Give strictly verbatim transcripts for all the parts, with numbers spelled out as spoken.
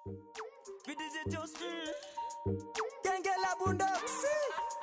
Vidize Justin Kengela Bundoksi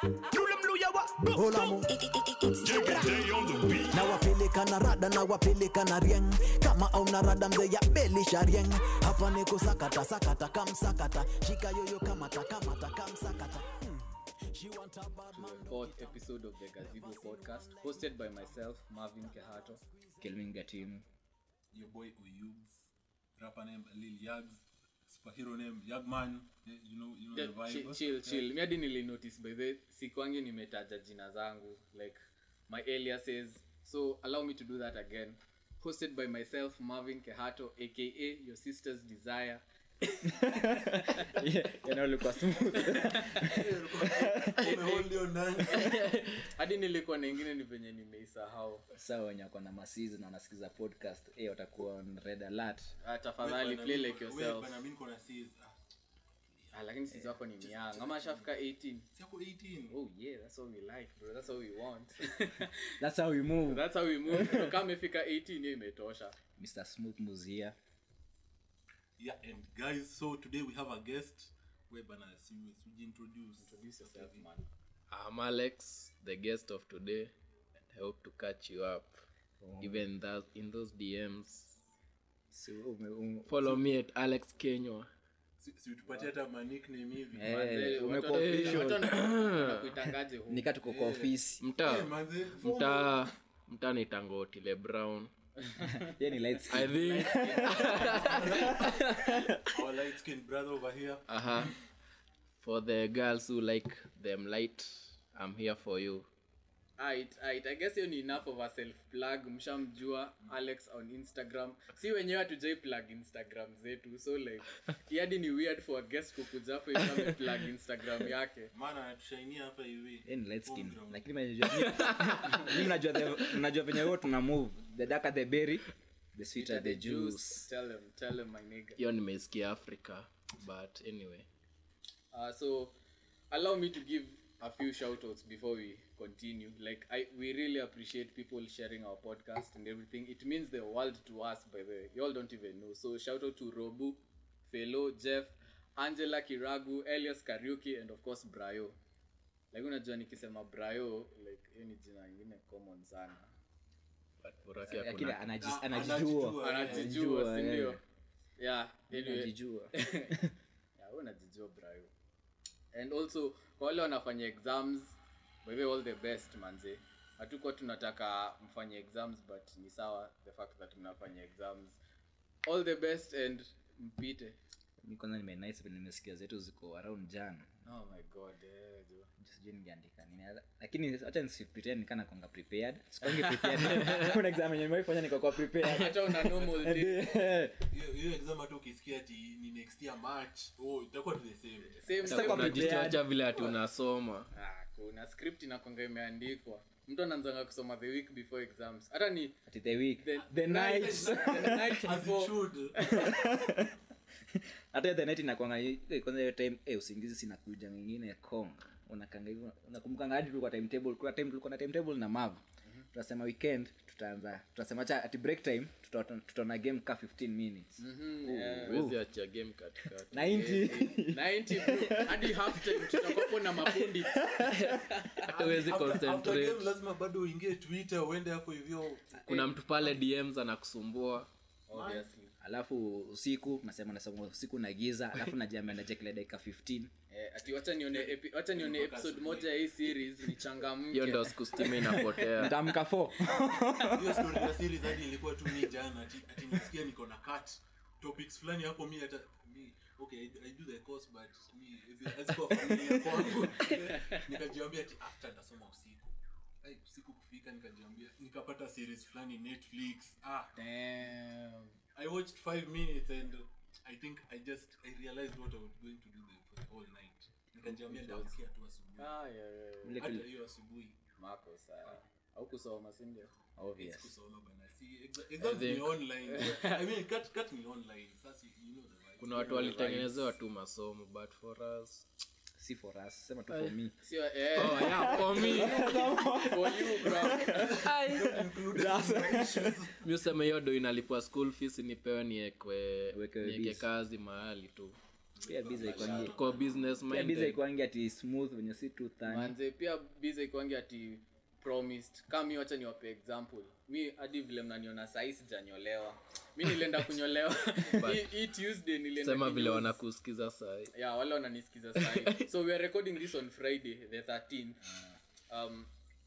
na wapeleka na rada na wapeleka na rieng kama au na rada mze ya belisha rieng hapa ni kusakata sakata kamsakata shika yoyo kamata kamata kamsakata hmm. She want a bad man. Fourth episode of the Gazebo podcast hosted by myself Marvin Kehato, Kelvin Gatimu, your boy Oyubs, rapper name Lil Yags, superhero name Yagman, you know you know yeah, the vibe. Chill chill, chill. Yeah. Miadi nili notice by the sikwangi nimetaja jina zangu like my aliases, so allow me to do that again. Hosted by myself Marvin Kehato aka your sister's desire. yeah, you know look smooth. Hold your name. Hadi nilikuwa na nyingine ni venye nimeisahau. Sawa wenye wako na masizi na wanasikiza podcast, eh watakuwa on red alert. Ah, tafadhali play like yourself. Wewe bana mimi niko na says. Ah, lakini sisi wako ni mianga. Kama shafika eighteen. Si yako eighteen. Oh yeah, that's what we like, bro. That's what we want. That's how we move. That's how we move. So kama ifika eighteen hiyo imetosha. Mister Smooth Muzia. Yeah, and guys, so today we have a guest. Where bana si we introduce. Introduce yourself, man. I'm Alex, the guest of today, and I hope to catch you up. Oh. Even that in those D Ms. So um, um, follow so, me at Alex Kenywa. Si, si utupatie hata ma nickname hivi. Eh, umekuwa official. Nakuitangaje huko? Nika tuko kwa office. Mta. Mta. Mta ni Tangoti Le Brown. Yeah, ni light skin. I think our light skin brother over here. Uh-huh. For the girls who like them light, I'm here for you. Aight, aight. I guess you need enough of a self plug. Mshamjua Alex on Instagram. Si wenyewe hatujai plug Instagram zetu. So like, yadi ni weird for a guest kukuja hapo hivi ame plug Instagram yake. Maana anatushainia hapa hivi. Yeah, ni light skin. Lakini najua mimi najua najua venye wote tuna move. The darker the berry, the sweeter the juice. Tell him, tell him my nigga. Hiyo nimesikia Africa, but anyway. Uh, so allow me to give a few shout outs before we continue. Like I we really appreciate people sharing our podcast and everything. It means the world to us, by the way. You all don't even know. So shout out to Robu, Fellow, Jeff, Angela Kiragu, Elias Kariuki, and of course Brayo. Like unajua nikisema Brayo, like hiyo ni jina lingine common sana. But Buraki akina hakuna. anajijua anajijua Anajijua, si ndio? Yeah, anyway. Anajijua. Yeah, unajijua Brayo. And also kwa wale wanafanya exams, by the way, all the best manze. Hatuko tunataka mfanye exams but ni sawa the fact that mnafanya exams. All the best and mpite. Mimi kwanza nime nice vile nimesikia zetu ziko around jana. Oh my god, eh jo. Sijui ningeandika nini. Lakini acha nisipretend nikana kwanga prepared. Sikonge prepared. Kuna exam yenyewe nimefanya niko kwa prepared. Hata una normal day. Hiyo hiyo exam hata ukisikia ati ni next year March, oh itakuwa the same. Same Sasa unajichocha vile ati unasoma. Ah, kuna script inakonga imeandikwa. Mtu anaanza kusoma the week before exams. Hata ni at the week the, the night the night before. Hata the night inakuanga kwanza hiyo time eh usingizi sinakuja nyingine kong unakanga hivyo unakumbuka hadi tulikuwa timetable kwa time tulikuwa na timetable na mav mm-hmm. Tunasema weekend tutaanza tutasema acha at break time tutaona game ka fifteen minutes mhm yeah. Wezi acha game katikati ninety ninety hadi half time tutakuwa na mafundi hata wezi concentrate game lazima bado uingie Twitter uende hapo hivyo kuna mtu pale D Ms anakusumbua obviously. Alafu usiku nasema nasema usiku na giza alafu najiambia na check dakika fifteen eh ati wacha nione epi, wacha nione episode moja ya hii series ni changamke. Hiyo ndio siku steam inapotea. Ndamka four. Hiyo story ya series hadi ilikuwa tu ni jana ati ati nisikia niko na cut topics fulani hapo mimi hata mimi okay I, I do the course but me as for familia kwangu nikajiambia ati after nasoma usiku. Ai usiku kufika nikajiambia nikapata series fulani Netflix. Ah damn. I watched five minutes and I think I just I realized what I was going to do there for the whole night. Nikajiambia nitaamkia tu asubuhi. Ah yeah yeah. Hata hiyo asubuhi Marco sawa. Au kusoma si ndio? Obvious. Kusoma bana. Si exams ni online. I mean cut cut ni online. Sasa you know the vibe. Kuna watu walitengenezewa tu masomo but for us si for us sema tu for me Sio eh Oh yeah, for me. for you bro. Mi useme hiyo do inalipwa school fees nipewe niekwe Uwekewe nieke biz. kazi mahali tu. pia busy kwangi Kwa business pia busy minded. kwangi ati smooth venye si tu thani Manze pia busy kwangi ati promised. Kama mimi acha niwape example. Mi hadi vile mnaniona sasa sijanyolewa. Mimi nilienda kunyolewa. Hii hii Tuesday nilienda. Sema vile kinyozi. wanakusikiza saa hii. Yeah, wale wananisikiza sasa. So we are recording this on Friday the thirteenth. Um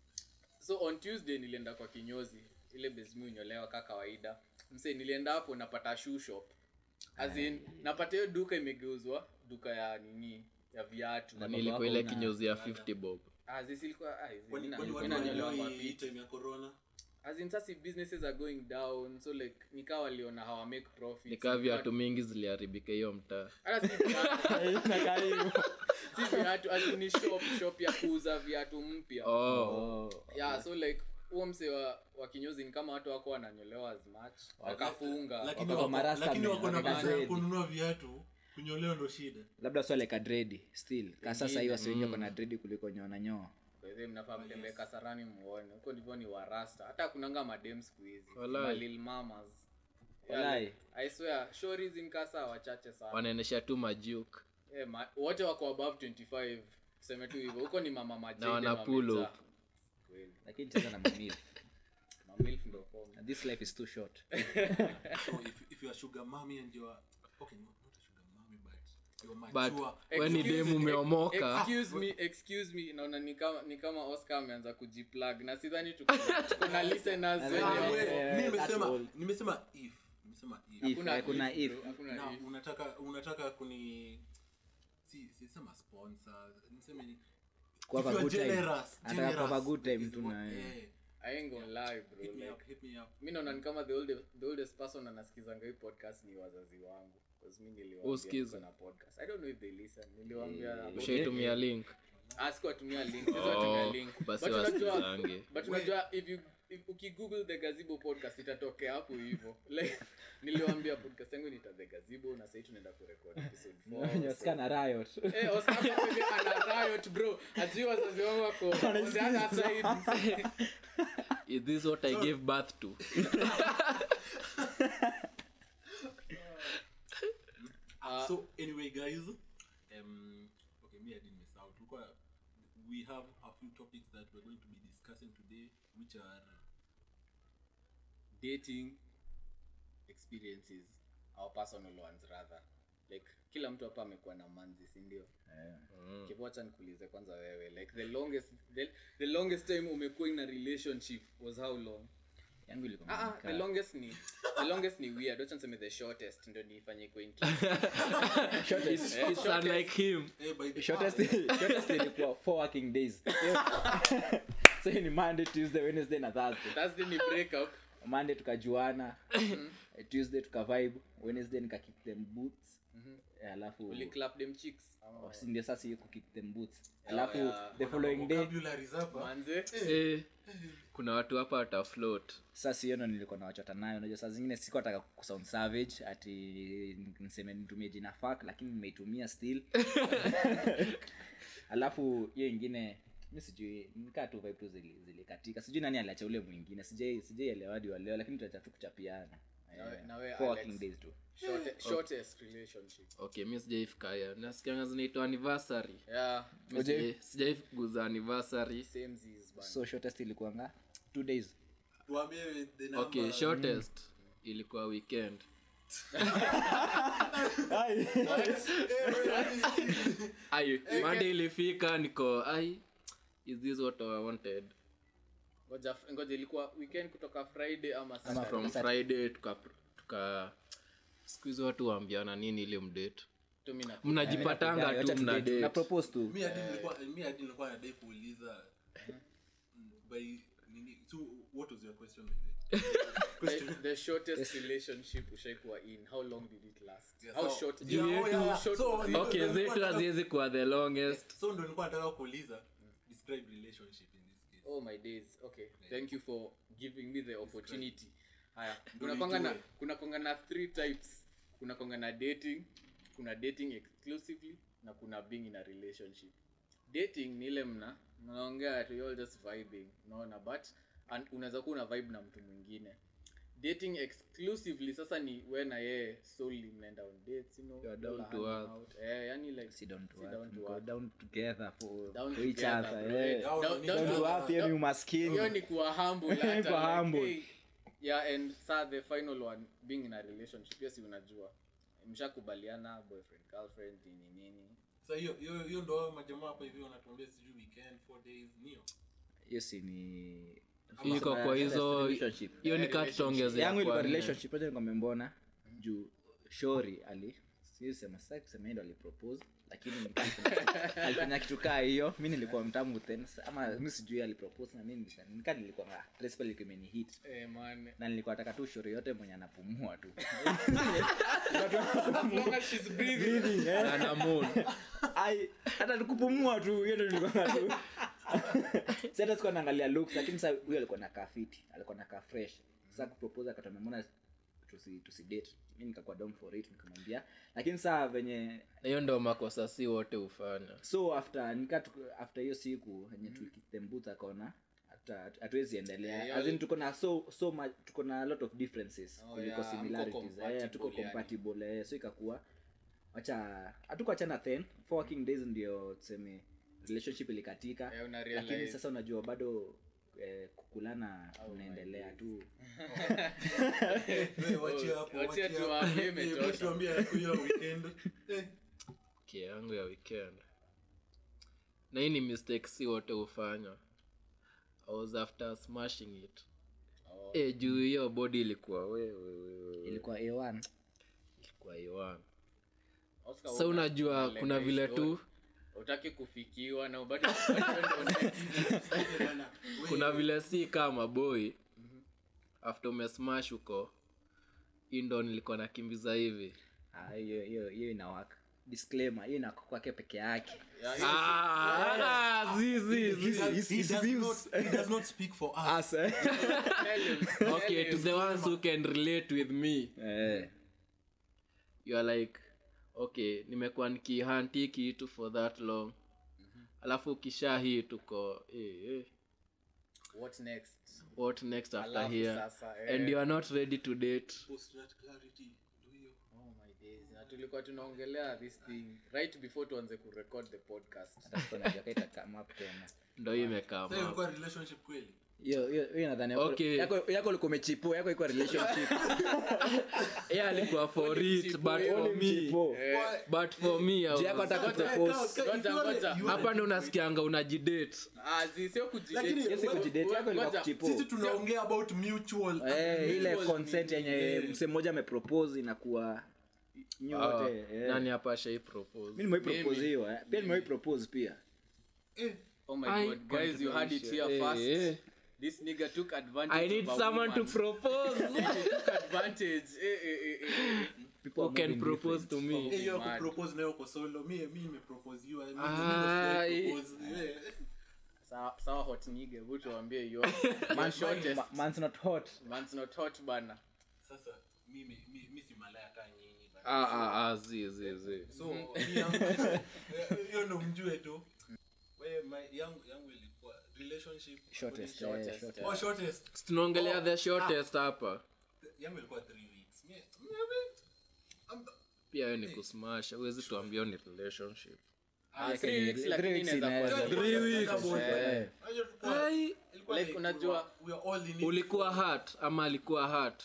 so on Tuesday nilienda kwa kinyozi. Ile bezmi unyolewa kama kawaida. Mse nilienda hapo napata shoe shop. As in napata hiyo duka imegeuzwa duka ya nini ya viatu. Na nilikuwa ile kinyozi ya fifty bob. Ah, zisi ilikuwa ah, hizi Kwani mina kwani mina watu nyolewa wanajua kwa hii fiti. time ya corona? As in sasa businesses are going down so like nikawa waliona hawa make profits. Nikaa viatu mingi ziliharibika hiyo mtaa. Hata si viatu. Si viatu as in ni shop shop ya kuuza viatu mpya. Oh. Yeah, so like huo mse wa, wa kinyozi ni kama watu wako wananyolewa as much wakafunga. Lakini Wako wako marasta lakini men, wako na wako pesa ya ready. kununua viatu, kunyolewa ndo shida. labda swale ka dread still ka sasa hiyo wengi wako na dread kuliko nyona nyoa Kwa hivyo mnafaa mtembee Kasarani muone. Huko ndivyo ni warasta. Hata kunanga madem siku hizi. Walai. Ma Lil Mamas. Yeah, Walai. like, I swear shorties in Kasa wachache sana. Wanaenesha tu majuke. Eh, ma, wote wako above twenty-five. Tuseme tu hivyo. Huko ni mama majede Na wana pull up. Kweli. lakini cheza na mamil Mamilf ndo form. and this life is too short So if if you are sugar mommy and you are okay, not, not a sugar mommy but you're mature. But when ni demu umeomoka. Excuse me, excuse me. Naona ni kama ni kama Oscar ameanza kujiplug na sidhani tuko tuko na listeners Ah, wenye. we- Eh, mimi at nimesema all. nimesema if nimesema if, If, eh, kuna if. bro, hakuna na if. unataka unataka kuni si si sema sponsor niseme ni Kwa if you a are good time. generous, Anataka generous kwa a good time is tu what- na yeye. eh, I ain't gonna lie bro. hit me Like, up, hit me up. mimi naona ni kama the oldest the oldest person anasikizanga hii podcast ni wazazi wangu. Because mimi niliwaambia Usikize. niko na podcast. I don't know if they listen. Niliwaambia about- Ushaitumia link. Ask tumia link. Sisi watumia Oh, link. basi But unajua wasikizange. but unajua if you if ukigoogle the Gazebo podcast itatokea hapo hivyo. Like niliwaambia podcast yangu ni The Gazebo na sasa tunaenda kurecord episode four. Nyosika na riot Eh, Oscar kweli ana riot bro. Ajui wazazi wangu wako on the other side. Is this what I gave birth to? Uh, so anyway guys, um okay, me I didn't miss out. Look, uh, we have a few topics that we're going to be discussing today, which are Dating experiences, our personal ones rather. Like kila mtu hapa amekuwa na manzi, si ndio? Mm. Kipocha nikuulize kwanza wewe. Like the longest the, the longest time umekuwa in a relationship was how long? yangu ilikuwa Ah, ah, imekaa. the longest ni the longest ni weird. Acha niseme the shortest ndio nifanye kwa interest. Shortest- Eh, It's unlike him. eh, by the shortest shortest ilikuwa four working days so ni Monday Tuesday Wednesday na Thursday Thursday ni break up. Monday tukajuana eh, Tuesday tukavibe Wednesday nika kick them boots eh, alafu Uli clap them chicks. oh, si ndio sasa hiyo ku kick them boots alafu yeah. the following day vocabularies hapa. Manze. Eh, kuna watu hapa watafloat. sasa hiyo ndo nilikuwa nawachota nayo unajua saa zingine sikuwa nataka kusound savage ati niseme nitumie jina fuck lakini nimeitumia still alafu hiyo ingine mimi sijui nikaa tu vibe tu zili- zilikatika sijui nani aliacha ule mwingine sijai sijaielewa hadi wa leo lakini tutaacha tu kuchapiana Na- Eh, na wewe, four Alex? working days tu Short, shortest relationship. Okay, mi sijaifika haya. Nasikianga zinaitwa anniversary. Yeah, Mi sijai- sijaikuguza anniversary. same zis bana. so shortest ilikuanga two days Tuambie the number. Okay, shortest ilikuwa weekend. Ai, Monday ilifika niko ai is this what I wanted? Ngoja ngoja ilikuwa weekend kutoka Friday ama Saturday. From Friday tuka tuka siku hizo watu waambiana nini ile mdate. Tu mimi na Mnajipatanga Wacha tu mna tudate. na date. propose tu Mi hadi nilikuwa mi hadi nilikuwa nadai kuuliza mm, by nini. So what was your question by the way? the, the shortest relationship ushaikuwa in, how long did it last? Yes, How so- short Yeah, how oh, yeah. short So, was it? you- Okay, Ndio zetu nilikuwa haziwezi kuwa the longest. So ndo nilikuwa nataka kuuliza describe relationship in this case. Oh my days. Okay. Thank you for giving me the opportunity. Haya. Ndio Kuna kwanga na nijue. kuna kwanga na three types. Kuna kwanga na dating, kuna dating exclusively na kuna being in a relationship. Dating ni ile mna mnaongea tu, you're just vibing, unaona, but and unaweza kuwa una vibe na mtu mwingine. Dating exclusively sasa ni wewe na yeye solely mnaenda on dates, you know, You're down all to hanging earth. out. Eh, yani like sit down to sit earth, down to go earth. down together for, Down for each together, other bro. eh. Down- Down- down Down to to earth. earth, hiyo ni umaskini. Hiyo ni kuwa humble Hiyo ni hata, kuwa like, humble. hey, yeah, and sa the final one being in a relationship, yes, unajua mshakubaliana boyfriend girlfriend nini nini. Sasa hiyo hiyo hiyo ndo majamaa hapa hivi wanatuambia sijui weekend four days nio. Hiyo si ni iko kwa hizo relationship. hiyo ni cut tuongezea Yangu ilikuwa kwa nne. relationship, acha nikwambie mbona juu shori ali siwezi sema sasa kusema yeye ndo alipropose, lakini nilikuwa- alifanya kitu kaa hiyo. Mimi nilikuwa mtamu then ama mimi sijui alipropose na mimi nika- nika nilikuwa na principal ilikuwa imenihit Eh man, na nilikuwa nataka tu shori yote mwenye anapumua tu as long as she's breathing. Na na moon. ai hata nikupumua tu hiyo ndio nilikuwa tu sasa sikuwa naangalia looks, lakini sasa huyo alikuwa na kafiti, alikuwa na ka fresh. Sasa kupropose akatambia mbona tusi tusi date, mimi nikakuwa down for it, nikamwambia, lakini sasa venye Na hiyo ndio makosa si wote hufanya. so after nika after hiyo siku yenye mm. tulikitembutha kona hata hatuwezi endelea, Yeah, as in tuko na so so much, tuko na a lot of differences Oh, kuliko yeah, similarities hamko eh, tuko compatible, compatible eh, so ikakuwa acha hatuko achana then four working days ndio tuseme relationship ilikatika. Eh, una Lakini realize. sasa unajua bado eh, kukulana unaendelea tu. Wewe wachia hapo, Wachia wachia tu hapo. hapo, Eh, imetosha. wewe tuambie yako hiyo weekend. Eh, Okay, yangu ya weekend. Na hii ni mistake si wote hufanya. I was after smashing it. Oh. Eh, juu hiyo body ilikuwa wewe wewe Ilikuwa A one. ilikuwa iwan. Oscar, Sasa una- unajua unaleta kuna vile story. tu Utaki kufikiwa na ubadi bado bana, wewe- kuna vile si kama boy after umesmash huko indo nilikuwa nakimbiza hivi. Ah, hiyo hiyo hiyo ina work. Disclaimer, hiyo ina kwake peke yake. Ah, zizi He does- he does not- he does not speak for us. As eh. okay, to the ones who can relate with me, Eh. you are like okay, nimekuwa nikihunt hii kitu for that long, alafu kisha hii tuko eh, eh, What next? what next after Alafu here sasa, eh. and you are not ready to date. Post that clarity. Do you? Oh my days. Na tulikuwa tunaongelea this thing right before tuanze kurecord the podcast. Sasa unajua kaita come up tena. Ndo hii imekaa Sasa ilikuwa relationship kweli? Hiyo hiyo hiyo nadhani yako Okay. yako yako ulikuwa umechipua, yako ilikuwa relationship. yeah, alikuwa for it but Only for me Mchipo. but for me I Je, yako was- ataka propose. Ngoja, ngoja. hapa ndo unasikianga unajidate. Ah, zi sio kujidate. Lakini- Yes, kujidate yako ilikuwa Ngoja. kuchipo. Sisi tunaongea about mutual. Eh, ile mutual consent nini, yenye eh. mse mmoja amepropose inakuwa Ah, nyote. eh. nani hapa shai propose? Mimi nimewahi propose hiyo. eh. Pia nimewahi propose pia. Eh, Oh my I god, guys, you had it here Eh, first. eh. This nigga took advantage I need of a someone to woman. propose. He took advantage. Eh, eh, eh, eh. People Who are can moving propose different. to me? eh, hiyo Mad. kupropose nayo uko solo. Mi mi nimepropose you. Mimi Ah, nimepropose. Eh. Sawa sawa hot nigga, hebu tuambie you. Man shortest. Ma- man's not hot. Man's not hot bana. Sasa mimi mi- mi si malaya hata nyinyi bana. Ah, ah, ah, zi, zi, zi. So mi yangu- eh, hiyo ndo mjue tu. Wewe my- yangu yangu ilikuwa relationship Shortest, Shortest. eh, shortest. Oh, shortest. Si tunaongelea the shortest hapa. Yangu ilikuwa three weeks. Mi- mi- I'm- Pia wewe ni kusmash, huwezi tuambia ni relationship. Ah, Yeah, three can- weeks three lakini weeks inaweza inaweza. kuwa- Three weeks. Eh. Unajua tulikuwa- Ai, ilikuwa Like, unajua- we were all in it. ulikuwa hurt ama alikuwa hurt?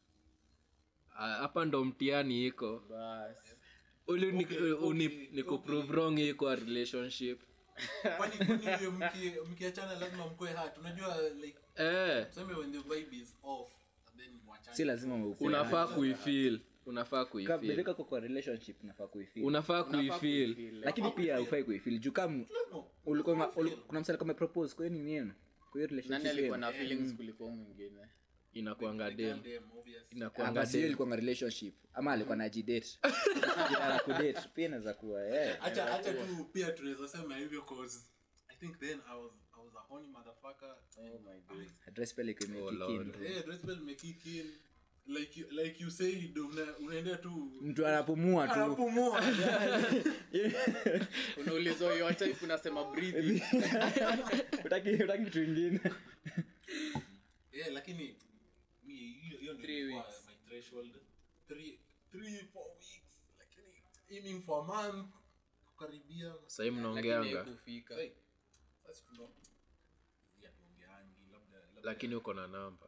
Ah, hapa ndo mtihani iko. Bas. Uli ni, Okay, uni, okay, ni kuprove wrong iko a relationship. Kwani- kwani hiyo mki- mkiachana lazima mkue hurt. Unajua like Eh, tuseme when the vibe is off and then mwachane. Si lazima ukue. unafaa kuifeel. Unafaa kuifeel. Kabla kwa relationship unafaa kuifeel. Unafaa Unafaa kuifeel. kuifeel, like, Lakini pia hufai kuifeel. Juu kama Lazima. ulikuwa ma- uli- kuna msali kama propose kwa hiyo nini yenu? Kwa hiyo nani relationship. alikuwa yenu. na feelings kuliko mwingine? Inakuanga The dem. girl dem, obvious. Inakuanga Anga sio dem. ilikuwa na relationship ama alikuwa na jidate. Jina la kudate pia inaweza kuwa eh. Acha acha tu pia tunaweza sema hivyo cause I think then I was I was a horny motherfucker. Oh my god. Address pale kwa Oh, Lord. kick in. Eh, dress bell me kick in. like you, like you said una, unaenda tu mtu anapumua tu anapumua unaulizwa your type unasema breathing utaki utaki kitu kingine yeah lakini mi hiyo hiyo Three ndio weeks. my threshold three three four weeks lakini aiming for a month karibia sasa lakini mnaongeanga kufika Hey, sasa tuno ya tuongeangi labda labda lakini uko na namba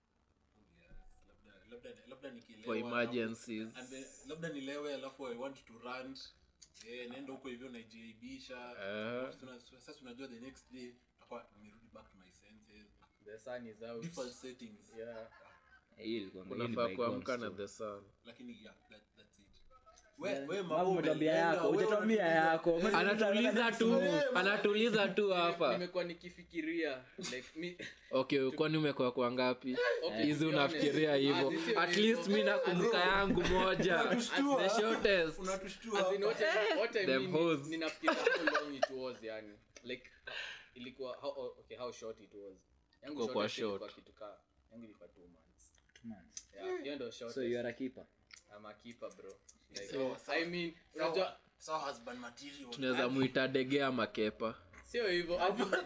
yes, labda labda labda nikilewa for emergencies and then, labda nilewe alafu I want to rant eh nenda huko hivyo najiaibisha Eh. Tuna- sasa tunajua the next day tutakuwa nimerudi back to my senses the sun is out default settings yeah hiyo ilikuwa unafaa kuamka na the sun lakini yeah that, that's it we we mambo umetambia yako hujatambia yako anatuliza tu anatuliza tu hapa nimekuwa nikifikiria like mi okay kwani umekuwa kwa ngapi Okay, hizi to be unafikiria honest, hivyo as in at sio least hivyo. mi nakumbuka yangu moja Unatushtua. the shortest unatushtua as in what I, what I Them mean hoes. is, ninafikiria how long it was yani like ilikuwa how oh, okay how short it was yangu Kwa- kwa shortest short. ilikuwa kitu ka yangu ilikuwa two months Two months. yeah hiyo ndio short So you are a keeper. I'm a keeper bro like So- I mean unajua so husband material tunaweza muita degea makepa sio hivyo as in,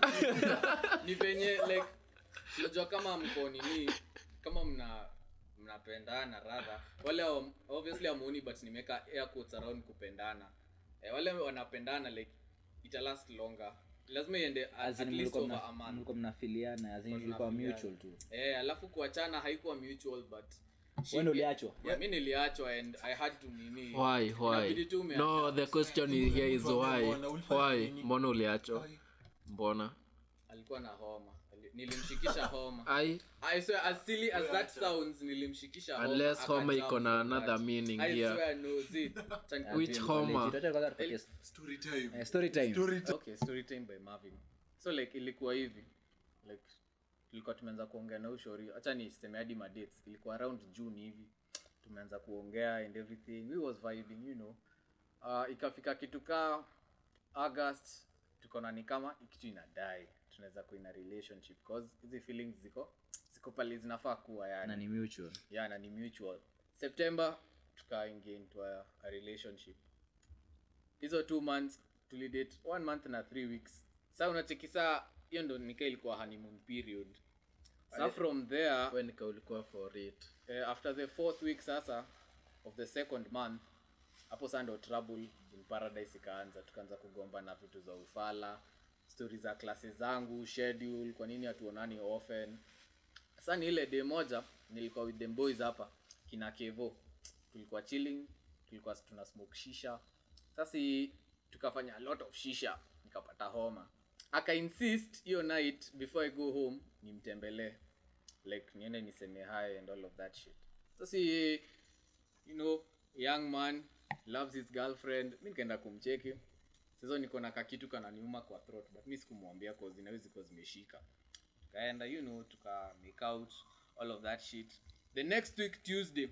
ni venye like unajua kama mko nini kama mna mnapendana rather wale wa- obviously amuoni but nimeka air quotes around kupendana eh, wale wanapendana like ita last longer lazima iende at, As in at least mlikuwa over mna- a month mlikuwa mnafiliana as in ilikuwa Mnafiliana. mutual tu eh alafu kuachana haikuwa mutual but she- wewe ndio uliachwa yeah, mimi niliachwa and I had to nini why Inabidi why tu ume- no the question is here is why why mbona uliachwa Why? mbona alikuwa na homa Ali- nilimshikisha homa ai I swear as silly as that sounds nilimshikisha homa unless homa akajump iko na from another that. meaning I here swear no zit Chan- Which As in homa? legit. Wacha kwanza tupatie story time eh, story time story time okay story time by Marvin so like ilikuwa hivi like tulikuwa tumeanza kuongea na ushori acha ni sema hadi ma dates ilikuwa around June hivi tumeanza kuongea and everything we was vibing you know uh, ikafika kitu ka August tukaona ni kama kitu inadai tunaweza kuwa in a relationship cause hizi feelings ziko ziko pale zinafaa kuwa yani na ni mutual yeah na ni mutual September tukaingia into a, a relationship hizo two months tulidate one month na three weeks sasa unacheki saa hiyo ndo nika ilikuwa honeymoon period so from there when ka ulikuwa for it uh, after the fourth week sasa of the second month hapo sasa ndo trouble in paradise ikaanza tukaanza kugomba na vitu za ufala stories za classes zangu schedule kwa nini hatuonani often sasa ni ile day moja nilikuwa with them boys hapa kina Kevo tulikuwa chilling tulikuwa tuna smoke shisha sasa tukafanya a lot of shisha nikapata homa aka insist hiyo night before I go home nimtembelee like niende niseme hi and all of that shit sasa you know young man loves his girlfriend mimi nikaenda kumcheki sasa niko na kakitu kananiuma kwa throat but mimi sikumwambia cause inaweza ziko zimeshika kaenda you know tuka make out all of that shit the next week Tuesday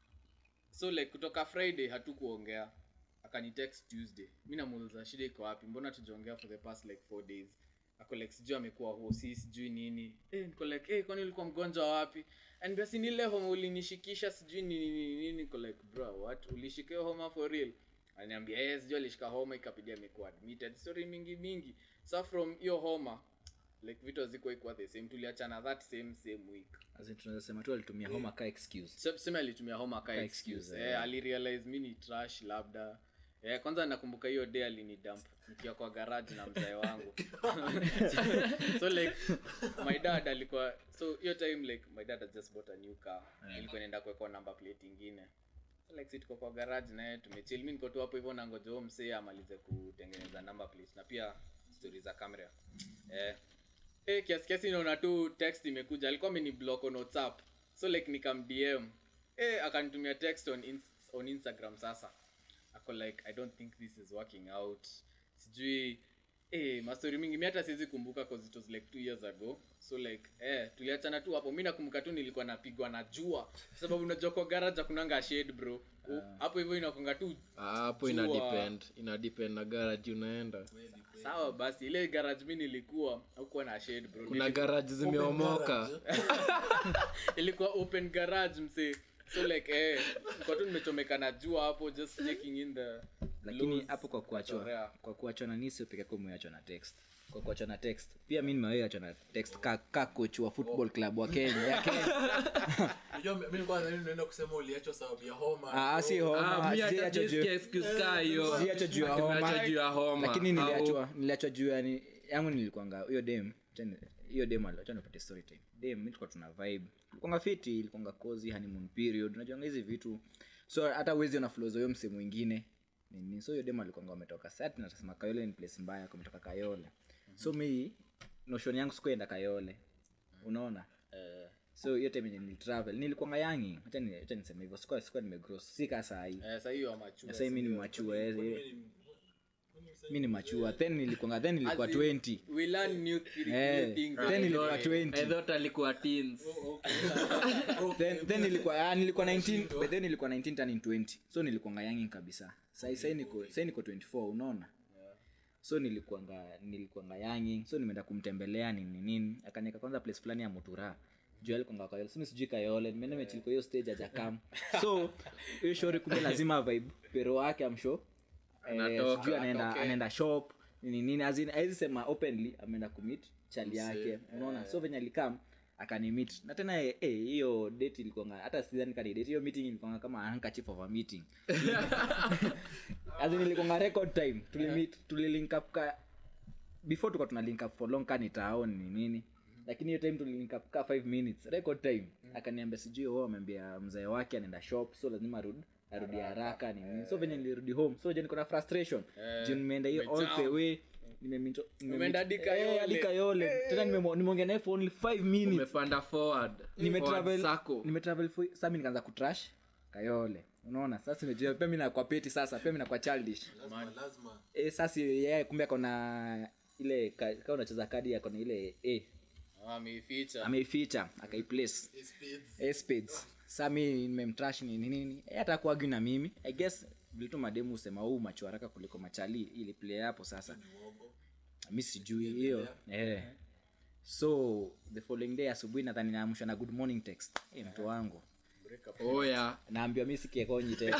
so like kutoka Friday hatukuongea akani text Tuesday mimi namuuliza shida iko wapi mbona tujaongea for the past like four days ako like sijui amekuwa huo si sijui nini eh niko like eh kwani ulikuwa mgonjwa wapi and basi nile homa ulinishikisha sijui nini nini nini niko like bro what ulishika homa for real ananiambia yes sijui alishika homa ikapidia amekuwa admitted story mingi mingi so from hiyo homa like vitu haziko ikuwa the same tuliachana that same same week as in tunaweza sema tu alitumia homa ka excuse so sema alitumia homa ka excuse excuse, eh eh. alirealize mimi ni trash labda eh kwanza nakumbuka hiyo day alinidump nikiwa kwa garage na mzee wangu so like my dad alikuwa so hiyo time like my dad had just bought a new car yeah. Ilikuwa inaenda kuweka number plate ingine so like sit kwa garage naye tumechill mimi niko tu hapo hivyo na ngoja huyo msee amalize kutengeneza number plate na pia stories za camera eh eh kiasi kiasi naona tu text imekuja alikuwa ameni block on WhatsApp so like nikam D M eh akanitumia text on in, on Instagram sasa ako like I don't think this is working out sijui eh mastori mingi mimi hata siwezi kumbuka cause it was like two years ago. So like eh tuliachana tu hapo. Mimi nakumbuka tu nilikuwa napigwa na jua sababu unajua kwa garage kunanga shade bro. Hapo hivyo inakonga tu hapo ina depend ina depend na garage unaenda. Sawa basi ile garage mimi nilikuwa hakuwa na shade bro. Kuna garage zimeomoka. Ilikuwa open garage mse. So like eh kwa tu nimechomeka na jua hapo just checking in the lakini hapo kwa kuachwa kwa kuachwa na nisi upeke kwa muachwa na text kwa kuachwa na text pia mimi nimeachwa na text ka, ka coach wa football club wa Kenya ya Kenya. Unajua mimi kwanza mimi naenda kusema uliachwa sababu ya homa. Ah si homa si acha juu excuse ka hiyo si acha juu ya homa juu ya homa lakini niliachwa niliachwa juu yani yangu nilikuanga hiyo dem hiyo dem aliacha nipate story time dem tulikuwa tuna vibe ilikuanga fiti ilikuanga cozy honeymoon period unajua hizi vitu so hata uwezi una flow hiyo msemo mwingine nini so hiyo dem alikuwa ametoka sat na tasema Kayole ni place mbaya kumetoka Kayole mm-hmm. So mi notion yangu sikuenda Kayole unaona uh, so hiyo time ni travel nilikuwa yangi acha ni acha niseme hivyo sikuwa sikuwa nimegross sika saa hii eh saa hiyo mature sasa mimi ni mature mimi ni mature then nilikuwa then nilikuwa twenty we learn new things hey, things then nilikuwa twenty I thought alikuwa teens then then nilikuwa nilikuwa nineteen but then nilikuwa nineteen turning twenty so nilikuwa yangi kabisa sasa sasa niko sasa niko twenty-four unaona so nilikuwa nilikuwa yangi so nimeenda kumtembelea nini nini akanika kwanza place fulani ya Mutura Joel konga Kayole simi sijui Kayole nimeenda mechiliko hiyo stage aja kam so hiyo shori kumbe lazima vibe pero wake am show eh sijui anaenda anaenda shop nini nini azini hizi sema openly ameenda kumit chali yake unaona so venye alikam akanimit na tena eh hiyo date ilikuwa hata sidhani kani date hiyo meeting ilikuwa kama handkerchief of a meeting azini ilikuwa record time tulimit tulilink up ka before tuko tuna link up for long can itaon ni nini lakini hiyo time tulilink up ka five minutes record time akaniambia sijui wao amemwambia mzee wake anaenda shop so lazima arudi arudi haraka nini so venye nilirudi home so je niko na frustration je nimeenda hiyo all the way nimemito nimeenda dika yole dika yole tena nimeongea naye for only five minutes umepanda forward nimetravel nimetravel for sasa mimi nikaanza kutrash Kayole unaona sasa nimejua pia mimi na kwa peti sasa pia mimi na kwa childish lazima eh sasa yeye kumbe akona ile kama unacheza kadi yako na ile eh ameificha ameificha akaiplace eh spades sasa mimi nimemtrash nini nini eh hata kuagi na mimi I guess vitu mademu usema huu macho haraka kuliko machali ile play hapo sasa mimi sijui hiyo eh so the following day asubuhi nadhani naamsha na good morning text eh mtu wangu oh yeah naambia mimi sikie konyi tena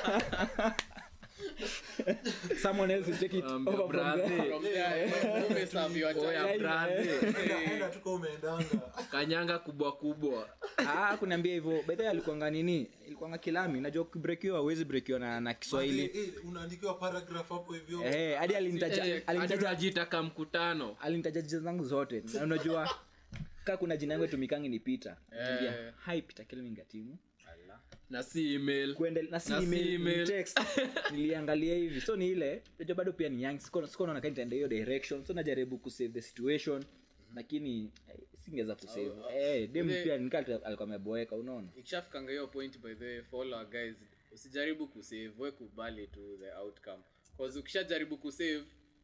someone else will take it Um, over brother. from there from there umeserve your oh yeah time brother enda tuko umeendanga kanyanga kubwa kubwa ah kuniambia hivyo by the way alikuwa nini ilikuwa kilami najua ukibreakiwa hauwezi breakiwa na na Kiswahili eh unaandikiwa paragraph hapo hivyo eh hadi alinitaja alinitaja alinitaja kama mkutano alinitaja jina zangu zote na unajua kama kuna jina yangu tumikangi ni Peter niambia hi Peter Kelvin timu na si email kuendelea na si Na si email, email. ni text niliangalia hivi so ni ile unajua bado pia ni young siko siko naona kaita hiyo direction so najaribu ku save the situation lakini eh, singeweza ku save eh dem The- pia nikata alikuwa ameboeka unaona ikishafika hiyo point by the way for all our guys usijaribu kusave wewe kubali to the outcome cause ukishajaribu kusave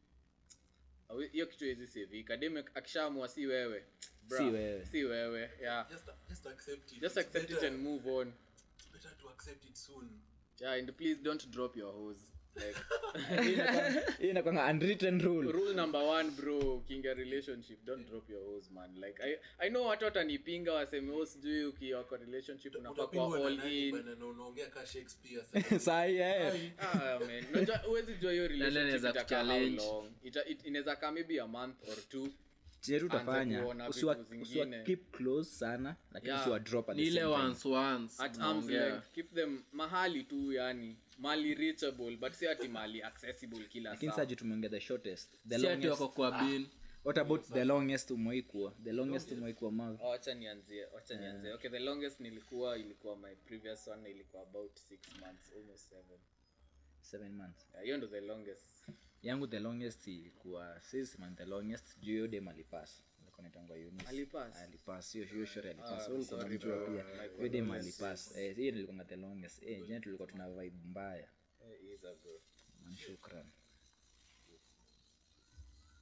awe- hiyo kitu hizi save academic akishaamua si wewe bra, Si wewe. si wewe yeah just just accept it just accept it and move on better to accept it soon yeah and please don't drop your hose like hii inakuwa unwritten rule rule number one bro kinga relationship don't drop your hose man like i i know watu watanipinga waseme oh sijui ukiwa kwa relationship unafaa kwa all in na unaongea ka Shakespeare sasa sahi eh ah man unajua huwezi jua hiyo inaweza relationship itakaa how kuchallenge. long Ita- it- inaweza kaa maybe a month or two chenye Anza tutafanya kuona usiwa vitu zingine. usiwa keep close sana lakini Yeah. usiwa drop at ni the ile same time once once at arm's unaongea. length keep them mahali tu yani mali reachable but si ati mali accessible kila lakini saa sasa tumeongea the shortest the si ati longest wako kwa bin what about the longest umeikuwa the longest umeikuwa mavi Oh, acha nianzie acha nianzie okay the longest nilikuwa ilikuwa my previous one ilikuwa about six months almost seven seven months yeah, hiyo ndo the longest yangu the longest ilikuwa six months the longest juu hiyo dem alipass alikuwa anaitwa Eunice Alipass? alipass hiyo hiyo short alipass Ah, wewe ulikuwa sorry, unamjua bro. pia Like, hiyo dem always. alipass eh hiyo nilikuwa the longest eh jana tulikuwa tuna vibe mbaya Eh, is a bro man shukran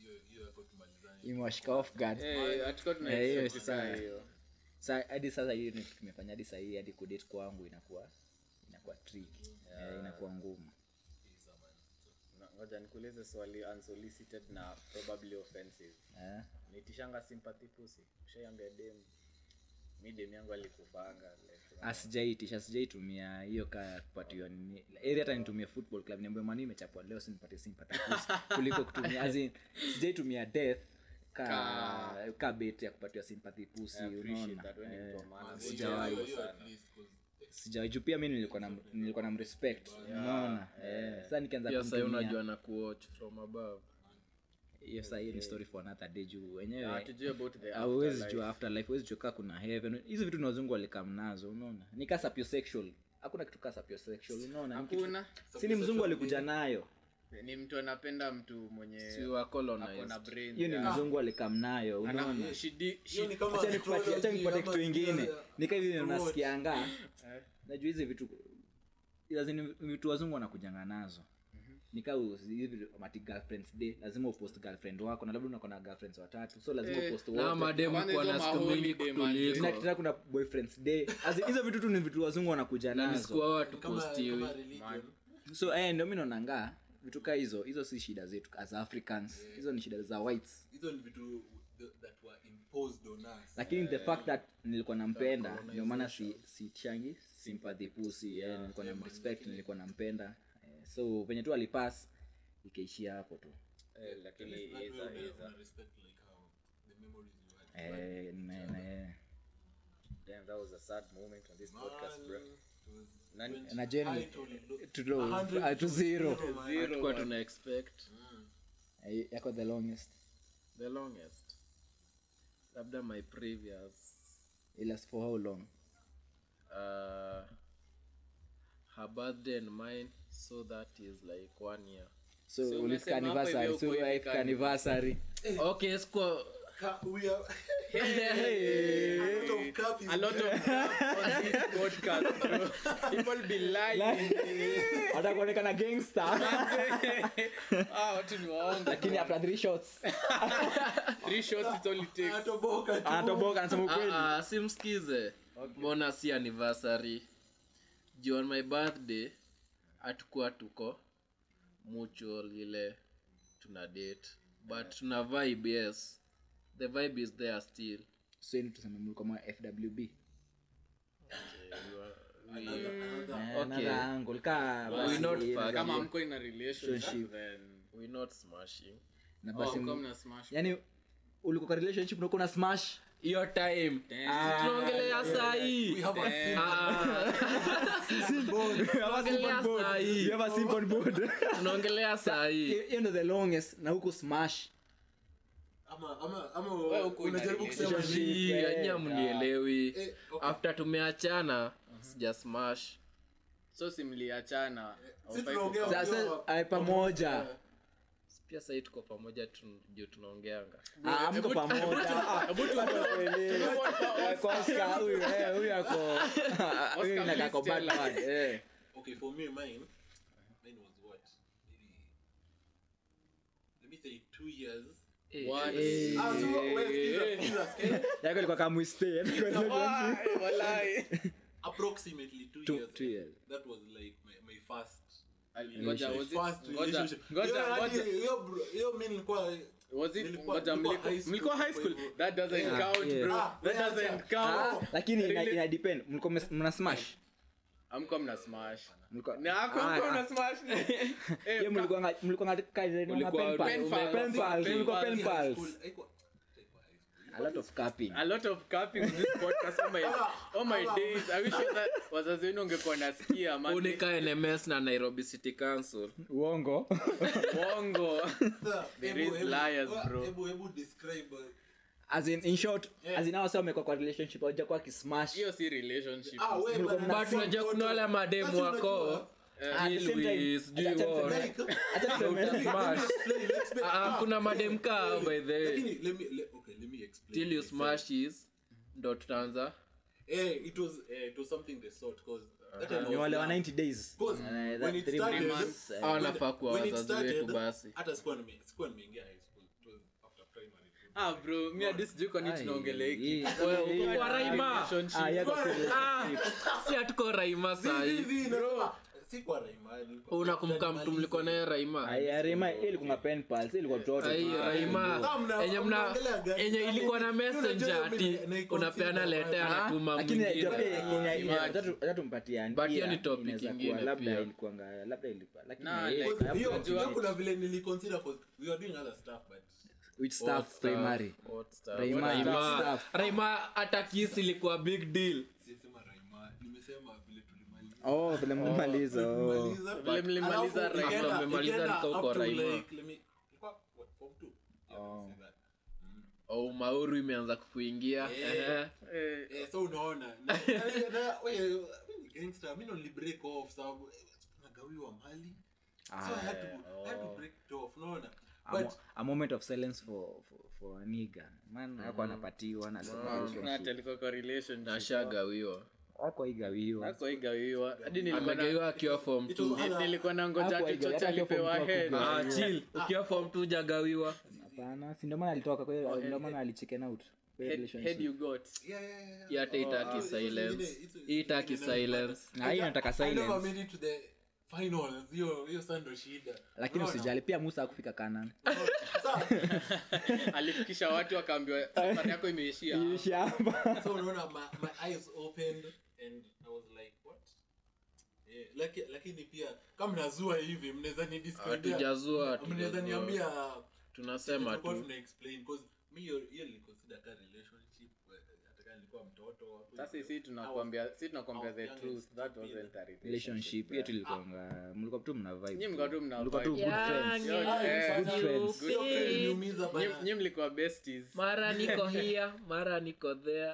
hiyo hiyo hapo tumalizane. imewashika off guard Eh, hatukuwa tuna Eh, hiyo expect sasa. hiyo. Sa hadi sasa hiyo ni kitu tumefanya hadi sasa hii hadi kudate kwangu inakuwa inakuwa tricky eh, inakuwa ngumu Na- ngoja nikuulize swali unsolicited na probably offensive. eh Nitishanga sympathy pussy. Ushaiambia dem mi dem yangu alikufanga like asijaitisha sijaitumia hiyo ka kupatiwa nini area hata nitumie football club niambie mani imechapwa leo sinipatie sympathy kuliko kutumia as in sijaitumia death ka Ka- ka bet ya kupatiwa sympathy pussy I appreciate unaona that when eh, you do maana Hiyo- sijawahi hiyo- hiyo sana. at least 'cause sijawahi juu pia mimi nilikuwa na nilikuwa na respect unaona eh sasa nikianza pia sasa kumtumia unajua na kuwatch from above. hiyo sasa hiyo ni story for another day juu Ah, wenyewe tujue about the hauwezi afterlife. jua afterlife huwezi jua kaa kuna heaven hizo vitu ni wazungu walikam nazo unaona ni kaa sapiosexual hakuna kitu kaa sapiosexual unaona Ni kitu- Hakuna. si ni mzungu alikuja nayo Ni mtu anapenda mtu mwenye Si wa ako colonized. na brain. hiyo ni yeah. mzungu alikam nayo unaona Ana- she di- she- hiyo ni kama acha nikupatie acha nikupatie kitu astrology ingine ama nika hivi astrology. nasikianga Eh. najua hizi vitu lazima vitu wazungu wanakujanga nazo nika hivi mati girlfriends day lazima upost girlfriend wako na labda unakuwa na girlfriends watatu so lazima Eh, upost Na wote mademu Kwanza kwa hizo na siku maholiday mingi man. Tena- kutuliko. tena kuna boyfriends day As in, hizo vitu tu ni vitu wazungu wanakuja Na ni nazo siku wao watu Kama- postiwi. kama religion. so eh ndio mimi naonanga vitu kaa hizo hizo si shida zetu as Africans hizo ni shida za whites Hizo ni vitu th- that were imposed on us. lakini the fact that nilikuwa nampenda ndio maana si si changi sympathy pussy eh nilikuwa na respect nilikuwa nampenda eh, so venye tu alipass ikaishia hapo tu Eh, lakini At least that iza- way una- iza. una respect like how the memories you had. eh na, na, Damn, that was a sad moment on this podcast, bro. Man, it was Nani- twenty na Jen- high to low- to low, one hundred uh, to zero. man. Zero. Hatukuwa tuna expect eh, yako the longest the longest. Labda my previous it last for how long uh, her birthday and mine, so that is like one year. so, So ulifika umesema hapa anniversary hivi so uko hivi ulifika kani- anniversary Okay, siko Ka- we are- Hey. A lot of cap is A lot of crap on this podcast, bro. People be lying. atakuonekana gangster Ah, watu ni waongo. lakini after three shots Three shots is all it takes. Anatoboka tu. anatoboka anasema ukweli Ah, ah, simsikize mbona si anniversary juu on my birthday hatukuwa tuko mutual ile tuna date but tuna vibe, yes, the vibe is there still. so ni tuseme mlikuwa kama F W B Another- another- Eh, Okay. another angle ka We basi not ile- fuck. Kama mko in a relationship, Relationship. then We not smashing na oh, basi mko mna smash. yani ulikuwa kwa relationship unakuwa na smash hiyo time tunaongelea saa hii We have a sim- Ah, tunaongelea saa hii you have a simple board tunaongelea saa hii hiyo ndio the longest na huko smash ama- ama- ama Wewe uko in a unajaribu kusema relationship. nini? Hii, Yeah. yenyewe mnielewi. Eh, okay. After tumeachana sija smash So si mliachana. Si tunaongea sasa ukiwa- ai pamoja pia sahii tuko pamoja tu- ndio tunaongeanga ah mko pamoja ah kwa Oscar huyu eh huyu ako huyu Oscar, inakaa kwa please bad tell us. bad eh Okay, for me, mine, mine was what? Maybe, let me say two years. What? Eh. Ah, so, wait, skiza, skiza, skiza. yako ilikuwa kama stay Why? Walai. Approximately two, Two- years. two years. That was like my, my first, Ngoja, was it- first ngoja, relationship. ngoja, Hiyo hadi- ngoja. hiyo bro- hiyo mi nilikuwa- Was it Nilikuwa- ngoja, nilikuwa mliko- high school mlikuwa high school? kwa hivyo. That doesn't Yeah. count, Yeah. bro. Ah, That yeah, doesn't ah count. lakini ina, Really? ina depend mlikuwa mes- mna smash Amko mna smash. Mlikuwa- Na ako Ah, mko ah. mna smash. Eh, hiyo mlikuwa nga- mlikuwa nga- ka- Ulikuwa pen pals. pen pals. Pen pals, Pen mlikuwa pals. pen pals. High school, haikuwa- haikuwa high school. A lot of capping a lot of capping in this podcast. Oh my, oh my days. I wish that wazazi wenu ungekuwa nasikia man. unika N M S na Nairobi City Council. uongo Bongo. Sasa, There hebu- is hebu- liars, bro. hebu- hebu describe, uh, as in in short Yeah. as in hao sasa wamekuwa kwa relationship hawajakuwa kismash Hiyo si relationship. ah, we, Mlikuwa but- mna- But unajua kuna wale mademu Sasa wako unajua- At the deal same time, with, sijui acha- acha what. niseme- Like, acha niseme- let me Smash. explain, let's explain. Ah, Ah, kuna madem kaa by the way lakini, let me- let- okay, let me explain till you myself. smash is ndo tutaanza Eh, it was eh, it was something the sort because that time I ni was wale wa young. ninety days Because Eh, when that it three started, months, eh, Hawa wanafaa kuwa when it wazazi started, wetu basi. hata sikuwa nime- sikuwa nimeingia high school. It was ah bro mimi hadi sijui kwa nini tunaongelea hiki Wewe uko kwa Raima. Ah, yako Ah, si hatuko Raima saa hii. Bro, si kwa Raima. nilikuwa- Unakumbuka mtu mlikuwa naye Raima? Ai, Rema ili kunga pen pals, ili kwa mtoto. Ai, Raima. Kama mna- Enye mna mnaongelea gani? enye ilikuwa na Unajua messenger mimi ati na- na- unapeana letter Ah, anatuma lakini mwingine. job Kenya hii Imagine. watatu watatu mpatia But hiyo ni topic inaweza kuwa ingine labda pia. ilikuwa nga- labda ilikuwa lakini Nah, eh, like, hapo Hiyo- Unajua- hiyo kuna vile niliconsider 'cause we were doing other stuff but which What staff stuff? primary What stuff? Raima, Raima. stuff. Raima hata kiss ilikuwa big deal. sisema Raima, nimesema vile tulimaliza. oh vile mmaliza oh Tulimaliza, Vile but mlimaliza alafu Raima, ikaenda- mmemaliza ikaenda nika up uko to Raima. like, let me- ilikuwa, what, form two? Yeah, Oh. say that. Oh, mauru imeanza kukuingia. Eh. Ehe. Eh, so unaona na- na- na- we- we ni gangster, mi ndo nilibreak off sababu eh, tunagawiwa mali. So I had to- I had to break it off, unaona? a, But mo- a moment of silence for for, for a nigga man hapo anapatiwa na na alikuwa kwa relationship Nashagawiwa. hapo igawiwa hako igawiwa hadi nilikuwa na Amegawiwa akiwa form it was two. other- nilikuwa na ngoja Hapo ati haiga- chocha hata alipewa form two head hakugawiwa. Ah, chill. Ukiwa form two hujagawiwa. hapana si ndio maana alitoka kwa hiyo ndio maana alichicken out kwa hiyo head, relationship head you got yeah, yeah, yeah, yeah. Hii hata itaki silence. Hii itaki silence. na hii nataka I never silence made it to the finals. Hiyo hiyo sasa ndo shida. lakini Unaona? usijali pia Musa hakufika Canaan Sasa- alifikisha watu akaambiwa safari yako imeishia Iisha hapa so unaona my, my eyes opened and I was like what yeah, laki, lakini pia kama nazua hivi mnaweza ni discard Hatujazua, mnaweza hatujazua. niambia Tunasema tulikuwa tu. tuna explain because me hiyo hiyo niliconsider ka relationship eh, hata kama nilikuwa mtoto sasa sisi tunakwambia sisi tunakwambia the truth that wasn't a relationship relationship hiyo tulikuwa mlikuwa tu mna vibe Nyinyi mlikuwa tu mna mlikuwa tu vibe. good friends Yo, eh, good friends hiyo kweli iliniumiza Nyinyi- bana. nyinyi mlikuwa besties Mara niko here, mara niko there.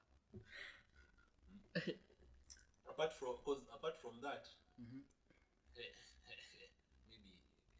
apart from cause apart from that eh, maybe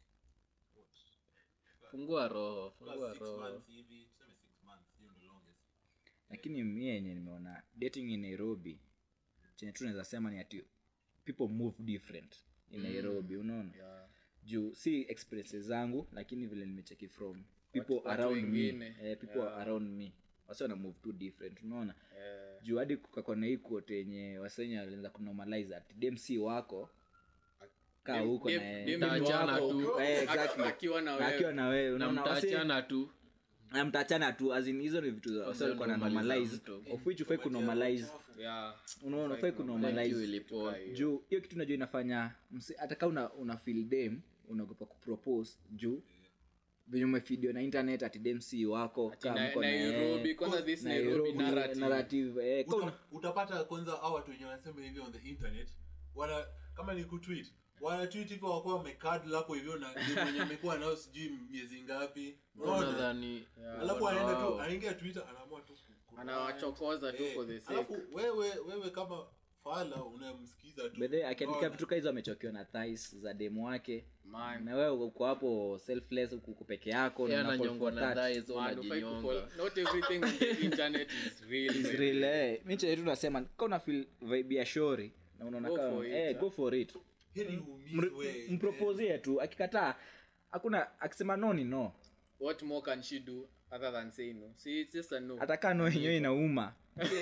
what Fungua roho, fungua six roho. months hivi tuseme six months hiyo ndo longest lakini mimi yenye nimeona dating in Nairobi chenye tu naweza sema ni ati people move different in Nairobi unaona Yeah. juu si experiences zangu lakini vile nimecheki from people Watu- watu around me wengine. eh, people Yeah. around me wasi wana move too different unaona Eh, juu hadi kukakona hii quote yenye wasenya walianza kunormalize ati dem si wako kaa dem- huko dem- na dem Mtaachana wako, tu. Eh, exactly. akiwa na na akiwa wewe na wewe Na unaona wasi- mtaachana tu. na mtaachana tu as in hizo ni vitu za wasi walikuwa na normalize mtu. of which ufai kunormalize yeah unaona ufai Thank kunormalize you, ilipo. juu hiyo kitu najua inafanya msi- hata kaa una, una feel dem unaogopa kupropose juu venye umefidio na internet ati dem si wako Ati kaa na- mko na Nairobi yeye, kwanza this Nairobi, Nairobi narrative narrative eh, kaa una- Uta, utapata kwanza hao watu wenye wanasema hivyo on the internet wana kama ni kutweet wana tweet hivyo wakuwa wamekadl hapo hivyo na ndio mwenye amekuwa nao sijui miezi ngapi unaona Unadhani alafu anaenda tu Wow. anaingia Twitter anaamua tu ku- ku- anawachokoza tu eh, for the sake alafu wewe wewe kama fala unamsikiza tu bedhe akiandika Unaona? vitu kaa hizo amechokiwa na thighs za demu wake man na wewe uko hapo selfless uko uko peke yako yeye na una fall ananyongwa for na that. thighs, man ufai unajinyonga. kufollow not everything on the internet is real It's man. real, eh. Mi chenye tu nasema kama una feel vibe ya shori na unaona Go kama for it, eh ah. go for it heri uumizwe mpropozie tu akikataa hakuna akisema no ni no what more can she do other than say no see it's just a no atakaa no yenyewe inauma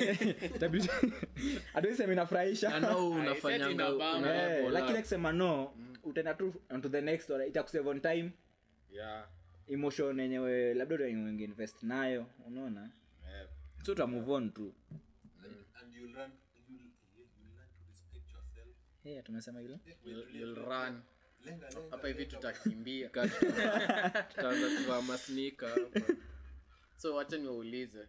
adoisema inafurahisha I know I unafanyanga- said inabamba. una- Eh, una- lakini akisema no utaenda tu onto the next one itakusave on time yeah emotion yenyewe labda ungeinvest nayo unaona eh, so uta move on tu and you'll learn you'll, you'll learn to respect yourself eh tumesema hilo you'll, you'll run lenga lenga hapa hivi tutakimbia Tuta- tutaanza kuvaa masnika hapa. so wacha niwaulize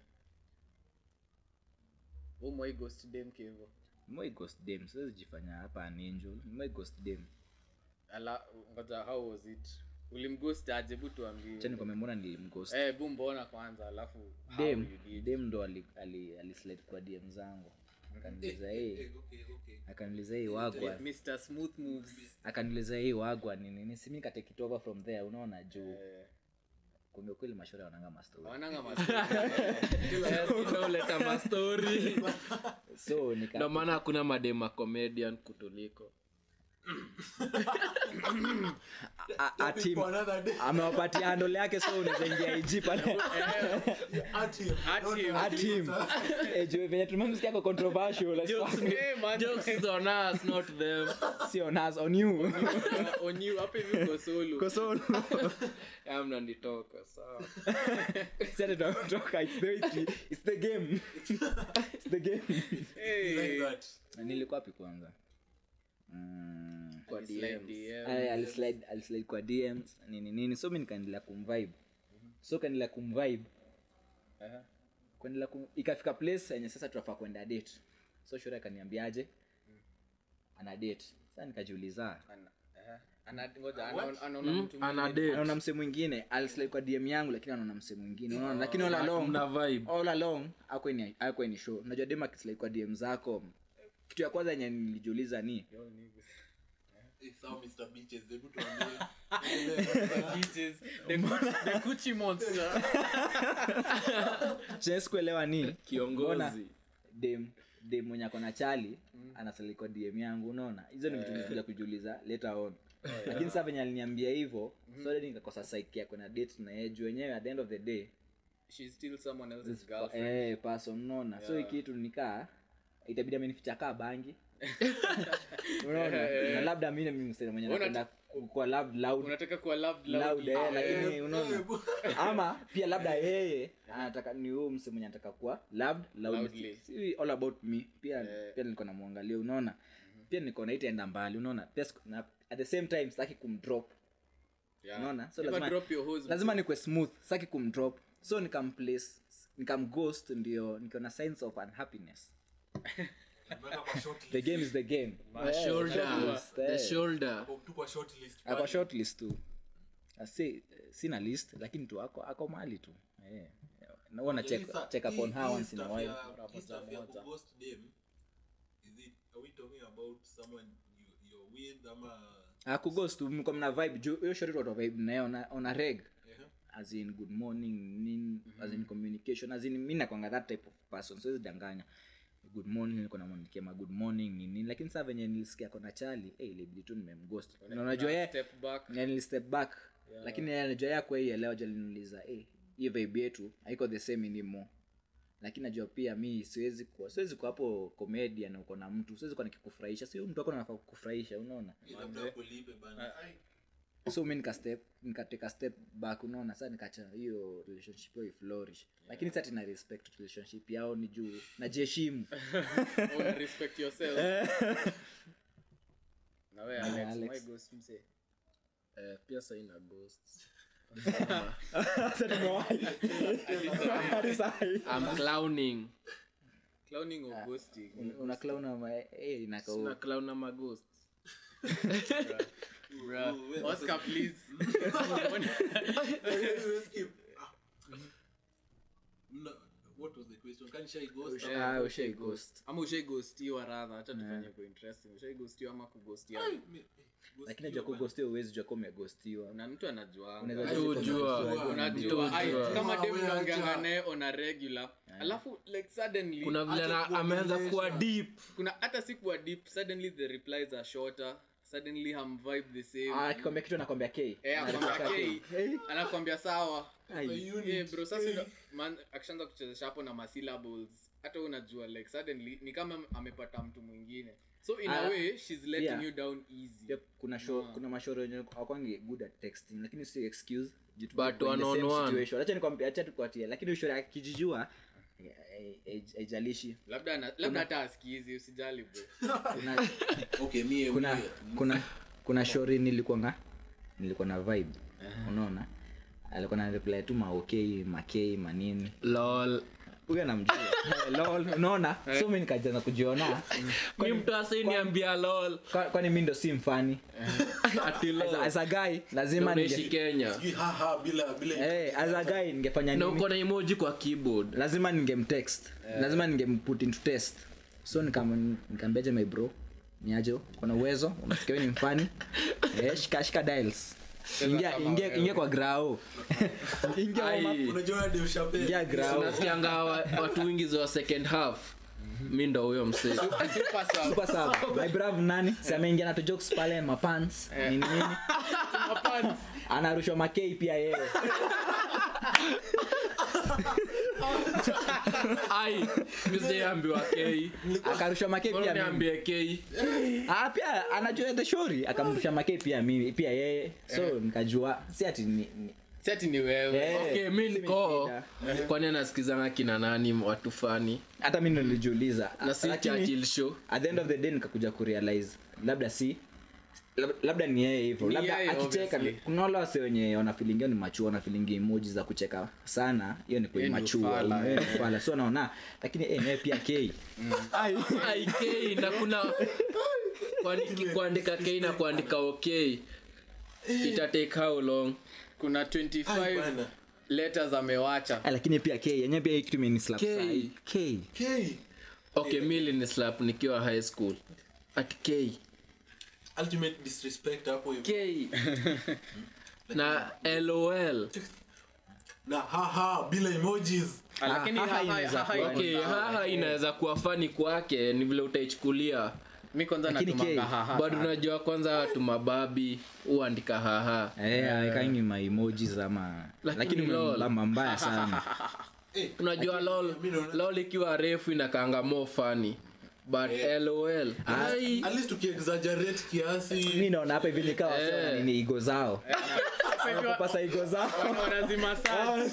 umwai ghost dem kevo moi ghost dem siwezi jifanya hapa an angel moi ghost dem ala ngoja how was it ulimghost aje bu tuambie chani kwa memona nilimghost eh bu mbona kwanza alafu how dem you did dem ndo ali ali, ali slide kwa D M zangu akaniuliza Eh, hey eh, okay okay akaniuliza hey wagwa Mister Smooth Moves akaniuliza hey wagwa nini nini simi ka take it over from there unaona juu eh kumbe kweli mashauri wananga mastori wananga mastori Eh, si ndio uleta mastori so nika ndio maana hakuna madema comedian kutuliko A- a team For another day. amewapatia handle yake, so unaweza ingia I G pale At him. At Not him. at at him. Eh, juu venye tumemsikia kwa controversial, let's Jokes, fuck. Hey, man. jokes is on us, not them. Si on us, on you. Uh, on you hapa hivi uko solo. Kwa solo. Ya mnanitoka sawa. Si ati tunatoka, it's the it's the game. It's the game. Hey. Like that. Na nilikuwa wapi kwanza? Mm. Kwa Slide D Ms. D M. Ay, alislide alislide kwa D Ms nini nini, so mimi nikaendelea kumvibe, so kaendelea kumvibe Aha. kuendelea kum... ikafika place yenye sasa tunafaa kwenda date, so shura akaniambiaje ana date. Sasa nikajiuliza Ana- aha. Ana ngoja ana- anaona Mm, mtu ana mwingine. date. anaona mse mwingine, alislide kwa D M yangu, lakini anaona mse mwingine, unaona, lakini all along Mna vibe. all along ako ni ako ni show. Unajua dem akislide kwa D M zako, kitu ya kwanza yenye nilijiuliza ni Eh, sawa, Mister Beaches, hebu tuambie. Beaches, the Gucci- the Gucci monster. chenye sikuelewa ni Kiongozi. dem dem mwenye ako na chali anaslide kwa D M yangu, unaona, hizo ni vitu nilikuja kujiuliza later on. Lakini sasa venye aliniambia hivyo, so then nikakosa psyche yako na date na yeye, juu wenyewe at the end of the day She's still someone else's girlfriend. eh person, unaona. So hii kitu nikaa itabidi amenificha kaa bangi, unaona, na labda mimi mimi msema mwenye Una- napenda kwa loud loud Unataka kuwa loved loud loudly. eh, lakini unaona, ama pia labda yeye anataka ni huyo msemo mwenye anataka kuwa loved Loudly. loudly, si all about me pia. Pia nilikuwa namwangalia, unaona, pia niko na itaenda mbali, unaona, pia siku- na at the same time sitaki kumdrop, Yeah. unaona, so Never lazima drop your hose. lazima nikwe smooth, sitaki kumdrop, so nikamplace nikamghost, ndio nikiona signs of unhappiness. Tumeweka kwa short list. The game is the game. The shoulder. shortlist, The eh. shoulder. Ako tu kwa short list. Ako shortlist tu. Asi sina list, lakini tu ako ako mahali tu. Eh. Na wana check Hii sa- check up hii- on her hii once in a stuff while. ya- hii stuff ya kughost dem, is it- are we talking about someone you- you're with ama- Aku ghost tu mko mna vibe juu hiyo short watu vibe nayo on a, on a reg. Yeah. As in good morning, nin, as in communication, as in mimi nakwanga that type of person, so siwezi danganya. Good morning, niko namwandikia ma good morning nini, lakini sasa venye nilisikia kona chali, eh ile bidu tu nimemghost. Na unajua yeye Step back. na nili step back, lakini yeye anajua yako yeye leo jaliniuliza, eh hii vibe yetu haiko the same anymore. Lakini najua pia mimi siwezi kuwa siwezi kuwa hapo comedian uko na mtu, siwezi kuwa nikikufurahisha, sio mtu wako anafaa kukufurahisha, unaona. labda akulipe bana. Ai, So mimi nika step nikateka step back, unaona, sasa nikacha hiyo relationship hiyo flourish. Lakini sasa tuna respect relationship yao, ni juu najiheshimu. Own respect yourself. Na wewe Alex, Alex. my ghost mse. Eh, pia sasa ina ghosts. Sasa nimewahi. Hadi sasa hii. I'm clowning. Clowning or ghosting. Una clown ama eh inakaa Sina clown na ma ghosts. Bruh. Oscar, please. wewe skip. Ah. Mna- what was the question? Can she ghost ama- ah ushai ghost. Ama ushai ghostiwa rather, acha tufanye kwa interesting. Ushai ghostiwa ama kughostiwa. Ai, me- eh, ghost Lakini hiyo najua kughostiwa uwezi jua kama umeghostiwa. Na mtu anajua. Unaweza Ai, jua Ujua. Unajua ai, Ujua. kama dem Wewe unaongeanga acha. naye on a regular. Alafu like suddenly Kuna vile Acha ana- kuwa ameanza kuwa relation. deep. kuna hata si kuwa deep, suddenly the replies are shorter, suddenly ham vibe the same. Ah akikwambia kitu anakwambia K. Eh, anakwambia K. Anakwambia sawa. Ai. Eh, bro, sasa ndo- man akishaanza kuchezesha hapo na masyllables, hata wewe unajua like suddenly ni kama amepata mtu mwingine. So in a Ah, way she's letting yeah. you down easy. Pia kuna show kuna mashoro yenye akwangi good at texting, lakini si excuse jitu But in the one same on one. situation. Acha nikwambie, acha tukuatie, lakini ushoro akijijua haijalishi. Labda ana- labda hata asikizi, usijali bro. Kuna Okay, mie- kuna mie- kuna kuna shori nilikuwa nga nilikuwa na vibe, unaona, alikuwa na reply tu ma okay makei manini, Lol. huyo anamjua lol, unaona. So mimi nikaanza kujiona Mi mtu asai niambia lol. kwa- kwani mimi ndo si mfani Ati as, lol. as a guy lazima Unaishi ninge Kenya. Sijui haha, bila- bila- eh as a guy ningefanya Na nini? uko na emoji kwa keyboard. Lazima ningemtext, lazima ningemput into test. So nikam nikambeje my bro, niaje kuna uwezo, unasikia wewe ni mfani, eh shika shika dials, ingia ingia ingia kwa grao, ingia warm up, Ai. Unajua Dave Chappelle? ingia grao. Unasikianga wa- watu wingi za second half. mimi ndo huyo msee. Super sub. Super sub. My brave nani? Si ameingia na tu jokes pale mapants. Nini nini? Mapants. Anarushwa makei pia yeye. Ai, mzee ambiwa K. Akarushwa makei Mbona pia mimi. niambie K? Ah, pia anajua the shori akamrusha makei pia mimi pia yeye. So nikajua si ati ni, ni Seti ni wewe. Eh, Okay, mimi niko shida. kwani anasikizana kina nani watu fani hata mimi nilijiuliza. na si Lakini, Churchill show. at the end of the day nikakuja kurealize labda si lab- labda ni yeye hivyo Ni labda yeye, akicheka obviously. kuna wale wase wenye wanafilingia ni machu wanafilingia emoji za kucheka sana hiyo ni kwa Hiyo ni machu ufala, eh. wala sio naona lakini eh naye pia K ai Ai K na kuna kwani kuandika K na kuandika okay. Ita take how long? Kuna Ai, twenty-five bana. letters amewacha. Ah, lakini pia K yenyewe pia hii kitu imeni slap K. side K K. Okay, mimi ni slap nikiwa high school. At K. Ultimate disrespect hapo hivyo. K. Na LOL. Na haha bila emojis. Ah, lakini haha haha inaweza haha kuwa. iko Okay, sawa. haha inaweza kuwa fani kwake ni vile utaichukulia. Mimi kwanza Lakini natumanga K, haha. Bado unajua kwanza watu mababi huandika haha. eh aikangi ma emojis ama Lakini lakini lol. umembamba mbaya sana Eh, Unajua lol, mimi naona- lol ikiwa refu inakaanga more funny. But LOL. Ai. at least tukiexaggerate kiasi. mimi naona hapa hivi nikawa Eh. sema nini ego zao pasa ego zao Wanazi massage.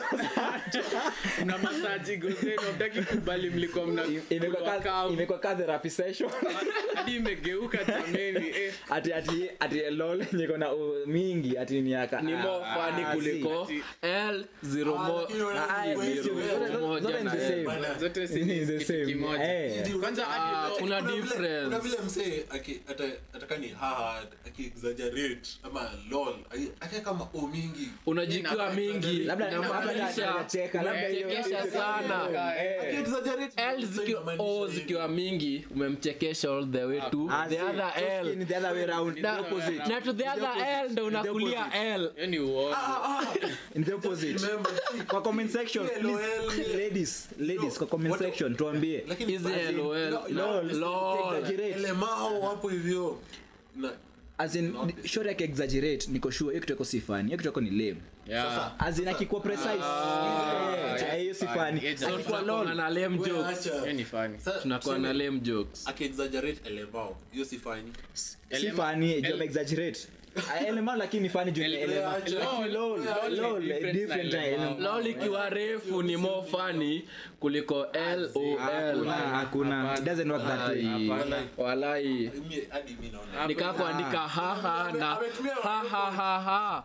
Na massage gozeni mtaki kubali mlikuwa mna imekuwa work ka- out. imekuwa ka therapy session Hadi imegeuka jameni eh. ati ati ati lol niko na uh, mingi ati ni aka Ni more funny ah, kuliko si. L zero Ah, mo lakini wana- Ah, Wewe sio, sio zote- wewe. zote- moja zote ni na the L. same. Bana. Zote si Ni the kitu same. kimoja. Eh. Hizi- Kwanza kuna- hadi Ah, kuna kuna vile- difference. kuna vile msee aki- ata- ataka ni haha akiexaggerate ama lol ai- ake kama o mingi Unajikiwa mingi. labda Inamaanisha labda anacheka labda hiyo umemchekesha hiyo- sana. eh. Akiexaggerate, L zikiwa inamaanisha O hivyo. zikiwa mingi umemchekesha all the way to Ah, the see, other so L. skin the other way round, Na- the opposite. na to the other L ndo unakulia L. Hiyo ni uongo. In the opposite. Remember, see, Kwa comment section, L O L, please, ladies, ladies, kwa comment what- section tuambie. lakini Hizi basi, LOL. no- Lol, na- lol. exaggerate. elemao hapo hivyo na As in, short yake exaggerate, niko sure hiyo kitu yako si funny, hiyo kitu yako ni lame. Yeah. As in akikuwa precise, eh, hiyo si funny. Yeah, So Akikuwa tunakuwa lol. na lame we jokes. acha. Hiyo ni funny. Sa- Tunakuwa na tuseme, lame jokes. akiexaggerate elemao hiyo si fine. Si funny, juu exaggerate. Elema lakini funny juu ni elema. acha. Lakini lol, Lol, lol, different different na na elema. elema. Lol ikiwa refu ni more funny kuliko L O L. Hakuna, hakuna. It doesn't work that way. Ai, walai. Mimi- hadi mimi naona. Nikaa kuandika haha na ha ha ha ha.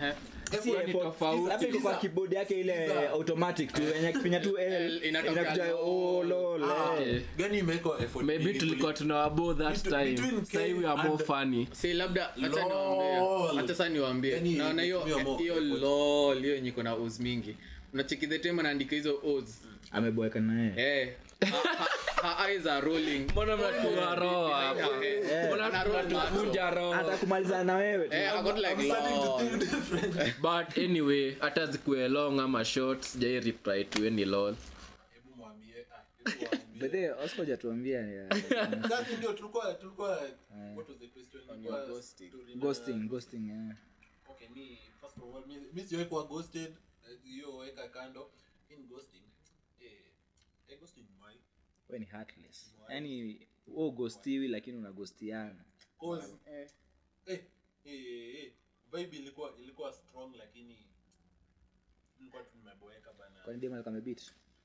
Si Ni effort. tofauti. Labda iko kwa keyboard yake ile automatic tu yenye kipinya tu L L, inatoka inakuja lol. oh lol. Ah, eh. gani imewekwa effort Maybe mingi tulikuwa tunawabo that Between- time. between K Say we are more and- funny. Si labda acha Lol. niwaambie. Hata sasa niwaambie. Yani, Naona hiyo imetumia more hiyo effort. lol hiyo yenye kuna os mingi. Unacheki the time anaandika hizo os. Ameboeka naye. Eh. Her- her- her eyes are rolling. Mbona mnatuwa roho hapa? Eh. Mbona tunatukunja roho? Hata kumalizana na wewe tu. Eh, I got like I'm starting to lol. think different. But anyway, hata zikuwe long ama short, sijai reply to any lol. Hebu mwambie, ah, hebu mwambie. But then Oscar hajatuambia ya- Sasa ndio tulikuwa tulikuwa what was the question? Ilikuwa ghosting. story na- ghosting, ghosting. eh. Okay, mi first of all, mi mi siwahi kuwa ghosted. eh, Hiyo weka kando. In ghosting. Eh, eh ghosting why? Wewe ni heartless. Yaani wewe ghostiwi lakini unaghostiana. Cause eh eh eh vibe ilikuwa ilikuwa strong lakini ilikuwa tumeboeka bana. Kwani demo alikuwa amebeat?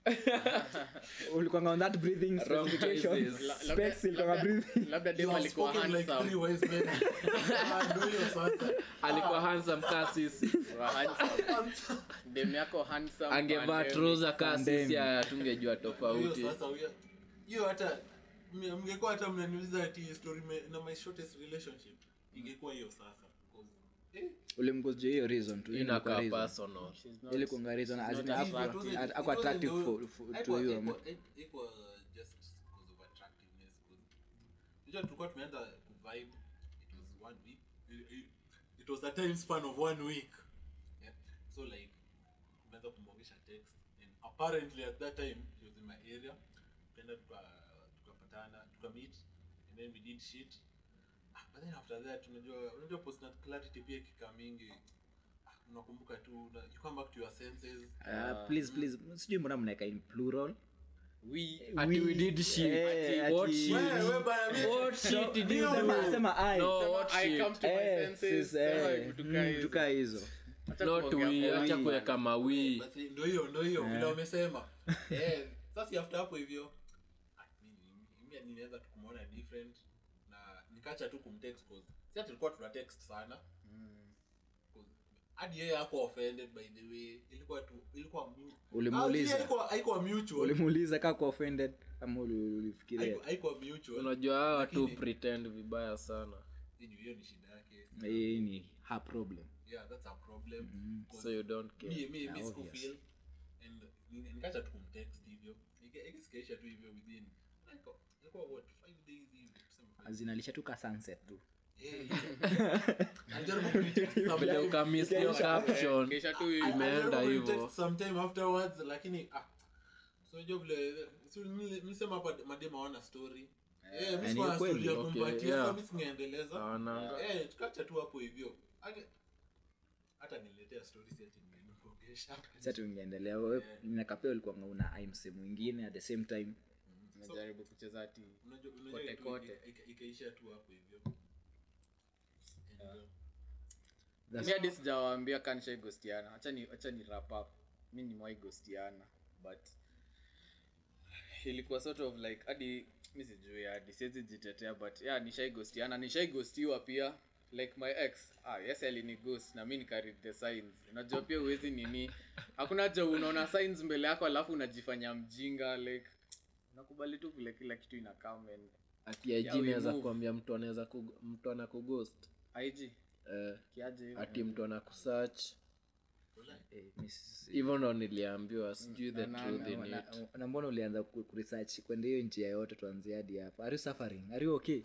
Ulikuwa on that breathing Wrong specification. choices. La- Specs ilikuwa breathing. Labda You dem have alikuwa spoken like three handsome. wise men. Ah, ndio hiyo sasa. Alikuwa handsome kasisi. Wa handsome. Dem yako handsome. Angevaa pandemic. trouser kasisi Pandemic. ya tungejua tofauti. Hiyo sasa huyo hiyo hata m- mngekuwa hata mnaniuliza ati story me, na my shortest relationship ingekuwa hiyo sasa because eh Ulimghost hiyo reason tu. Hiyo ni kwa Inakaa reason. personal. She's not- Ile kwa reason as in not hapo attractive. it hapo attractive wasn't for, the- for to haikuwa- you. haikuwa- haikuwa just because of attractiveness because unajua tulikuwa tumeanza kuvibe it was one week it, it, it was a time span of one week yeah so like tumeanza kumwongesha text and apparently at that time she was in my area tukaenda tuka tukapatana tukameet and then we did shit. Ah, but then after that unajua unajua postnat clarity pia kika mingi. Ah, unakumbuka tu una, you come back to your senses. Uh, please please sijui mbona mnaeka in plural. we Ati we did shit. Eh, Ati what ati- shit? Wewe bana mimi What shit did you Sema- do? sema I. No, Sema, what I shit? come to my Eh, senses, sis, sema eh, vitu mm, kaa hizo. vitu kaa hizo. Acha Not kuongea we, for acha we, kuweka man. mawi. basi ndio hiyo ndio hiyo vile wamesema. Eh, sasa after hapo hivyo ah, mimi mimi ninaweza tu kumuona different na nikaacha tu kumtext cause sasa tulikuwa tuna text sana. Hadi yeye hapo offended by the way. Ilikuwa tu ilikuwa mu- Ulimuuliza. Ah, ilikuwa haikuwa mutual. Ulimuuliza kama kwa offended ama uli- ulifikiria. Haikuwa- haikuwa mutual. Unajua hawa watu Lakini- pretend vibaya sana. Hiyo hiyo ni shida yake. Hii ni her problem. Yeah, that's a problem. Cause So you don't care. mi mi mi Yeah, siku obvious. feel and ni- nikaacha tu kumtext hivyo. Nika- ikisikaisha tu hivyo within like ilikuwa what five days hivi tuseme five. Azinalisha tu ka sunset tu. Eh, alijaribu kunitext Vile sometime. ukamiss your caption. Kisha tu I- imeenda alijaribu hivyo. kunitext sometime afterwards lakini ah so jo vile so nili- nilisema hapa madema wana story. Eh, mimi ni sikuwa na ukweli. story ya Okay, kumpatia yeah. sasa mimi singeendeleza. Hawana. Eh, tukaacha tu hapo hivyo. Ake- hata niletea story si ati nimekuongesha. Sasa tungeendelea wewe nakapea ulikuwa una aimse mwingine at the same time. najaribu kucheza ati Unajua Kote, unajua kote. ika- ika- ikaisha tu hapo hivyo. And, uh, That's- mi hadi sijawaambia kanshai ghostiana. Acha ni acha ni wrap up. Mi ni mwai ghostiana but ilikuwa sort of like hadi mi sijui hadi siwezi jitetea but yeah nishai ghostiana nishai ghostiwa pia like my ex ah yes alini ghost na mi nika read the signs. Unajua pia uwezi nini hakuna haja unaona signs mbele yako alafu unajifanya mjinga like nakubali tu vile kila kitu ina come and Ati I G Yeah, we inaweza move. kuambia mtu anaweza ku, mtu anakughost. I G Eh, kiaje hivi? ati mtu anakusearch. Eh, mi si- Hivyo ndo niliambiwa, sijui the na- truth na- in na, it. na mbona ulianza ku- kuresearch kwenda hiyo njia yote tuanzie hadi hapa? Are you suffering? Are you okay?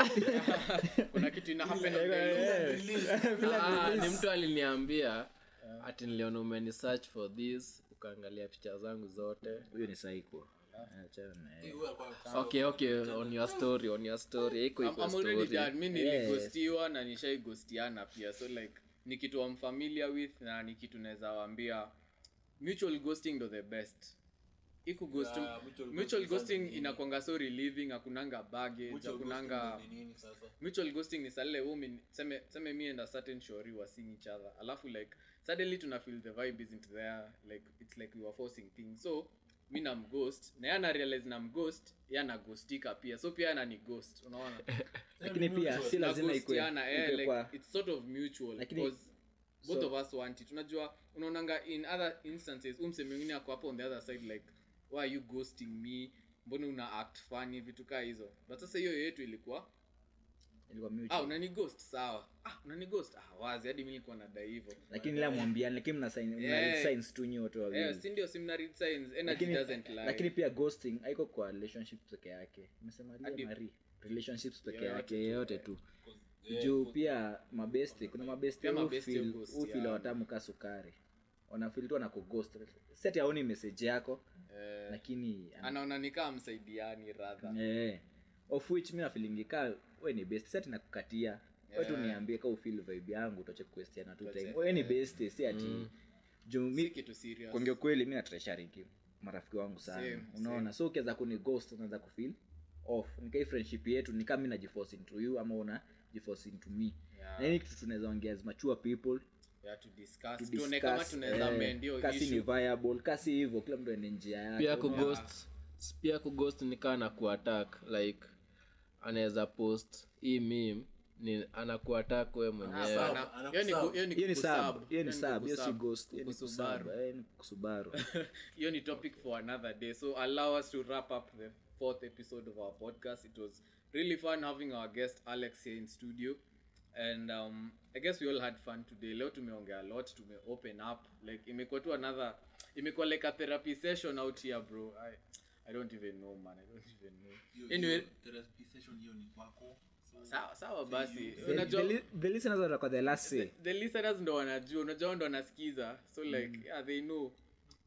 kuna kitu ina happen on the release. Ah, ni mtu aliniambia ati niliona umeni search for this ukaangalia picha zangu zote. Huyo ni psycho. Acha na Eh, huyo alikuwa- Okay, okay, on your story, on your story. Iko I'm, iko I'm already story. done. Mi Yes. nilighostiwa na nishai ghostiana pia so like ni kitu I'm familiar with na ni kitu naweza waambia mutual ghosting ndo the best iku ghost Yeah, mutual mutual ghosting ghosting sasa ni- inakwanga so relieving hakunanga baggage Mutual hakunanga ghosting ni nini sasa? mutual ghosting ni sale women seme seme me and a certain shori were seeing each other alafu like suddenly tuna feel the vibe isn't there like it's like we were forcing things so mi na mghost na yana realize na mghost yana ghostika pia so pia yana ni ghost unaona lakini pia si na lazima ikue ghostiana, eh, ikue like, kwa it's sort of mutual Lakini- because both so- of us want it unajua unaonanga in other instances umse mwingine ako hapo on the other side like why are you ghosting me mbona una act funny vitu kaa hizo but sasa hiyo yetu ilikuwa ilikuwa ah mutual. unani ghost sawa ah unani ghost ah wazi hadi mimi nilikuwa nadai hivyo Lakini ila mwambiani lakini mna sign mna Yeah. read signs tu nyote eh wawili. si ndio simna read signs energy Lakini doesn't lie lakini pia ghosting haiko kwa relationships peke yake. Nimesema Hadi- lia Marie. Relationships peke Yoyote yake tu, yote eh. tu. Yeah, Juu cause- pia mabesti kuna mabesti Pia who mabesti feel hughost, who feel yeah. watamu ka sukari. Wanafeel tu anakughost. Set haoni message yako eh, lakini anaona nikaa msaidiani rather eh of which mimi na feeling ka wewe ni best set nakukatia. Wewe tu Yeah. niambie ka ufeel vibe yangu utache kuquestion tu Tuache, time. Wewe ni best si ati juu si mimi kitu serious kuongea kweli mimi na treasuring marafiki wangu sana Same, unaona so ukianza kuni ghost unaanza kufeel off nikai friendship yetu ni kama mimi najiforce into you ama una jiforce into me Yeah. na hii kitu tunaweza ongea as mature people yeah to discuss to tuone kama discuss tunaweza eh, mend hiyo kasi ni issue viable kasi hivyo kila mtu ene njia yake Pia unaona? kughost, pia kughost ni kana kuattack like anaweza post hii meme ni anakuattack wewe mwenyewe. Hapana. Hiyo ni ku- hiyo ni hiyo ni kusub. sub hiyo ni sub hiyo si kusub. ghost hiyo ni Kukusubaru. kusub eh ni kusubaru Hiyo ni topic for another day so allow us to wrap up the fourth episode of our podcast it was really fun having our guest Alex here in studio and um, I guess we all had fun today leo tumeongea a lot tume open up like imekuwa tu another imekuwa like a therapy session out here bro I I don't even know man I don't even know hiyo- anyway hiyo therapy session hiyo ni kwako. So, sawa sawa basi the, unajua the, li- the listeners watakuwa the last say the listeners ndo wanajua unajua ndo wanasikiza so like yeah they know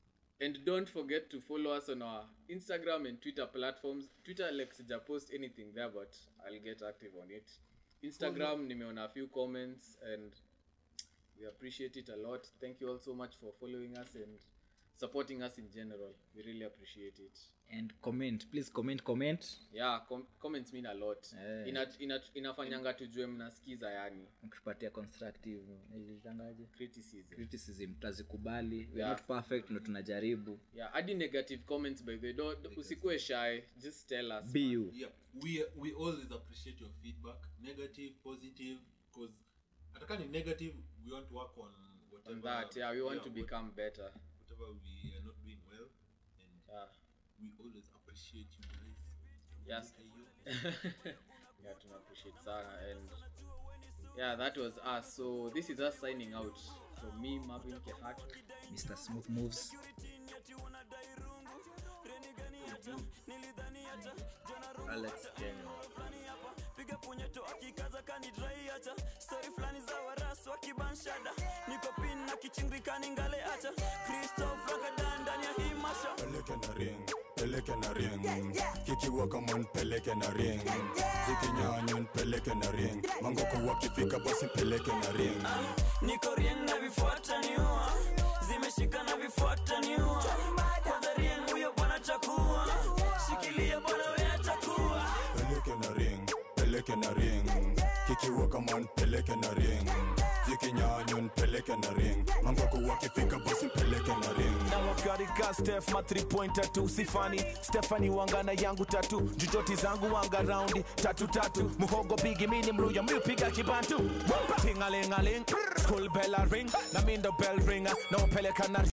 And don't forget to follow us on our Instagram and Twitter platforms. Twitter, like, sija post anything there, but I'll get active on it. Instagram, nimeona a few comments, and we appreciate it a lot. Thank you all so much for following us and supporting us in general. We really appreciate it. And comment, please comment, comment. Yeah, com- comments mean a lot. Eh. Ina, ina, inafanyanga tujue mnasikiza yani. Mkipatia constructive, nilitangaje? Criticism. Criticism, tazikubali. We Yeah. are not perfect, no tunajaribu. Yeah, add negative comments by the way. Don't usikue shy. Just tell us. Be you. Yeah, we we always appreciate your feedback, negative, positive, because ataka ni negative, we want to work on whatever. On that, yeah, we want yeah, to what- become better. whatever we are not doing well, and Yeah. we always appreciate you guys. Yes. Ayo. Yeah, tuna appreciate sana, and yeah, that was us. So this is us signing out from me, Marvin Kehato. Mister Smooth Moves. Alex Kenya. piga punyeto akikaza kanidrai acha story flani za warasu wakibanshada niko pin na kichingikani ngale acha Christoph Rakadan ndani ya hii masha peleke na ring peleke na ring kikiwa kama nipeleke na ring zikinyanyo peleke na ring mangoko wakifika basi peleke na ring niko rieng na vifuata niua zimeshika na vifuata niua kwanza rieng huyo bwana chakua shikilia bwana wewe atakuwa peleke na ring peleke na ring kikiwa kama nipeleke na ring zikinyanyo peleke na ring mangoko wakifika basi peleke na ring na wakarika Steph ma three pointer tu sifani Stephanie wangana yangu tatu jujoti zangu wanga raundi tatu tatu muhogo bigi mini mluya mlipiga kibantu tingalingaling school bell ring na mindo bell ringer na wapeleka na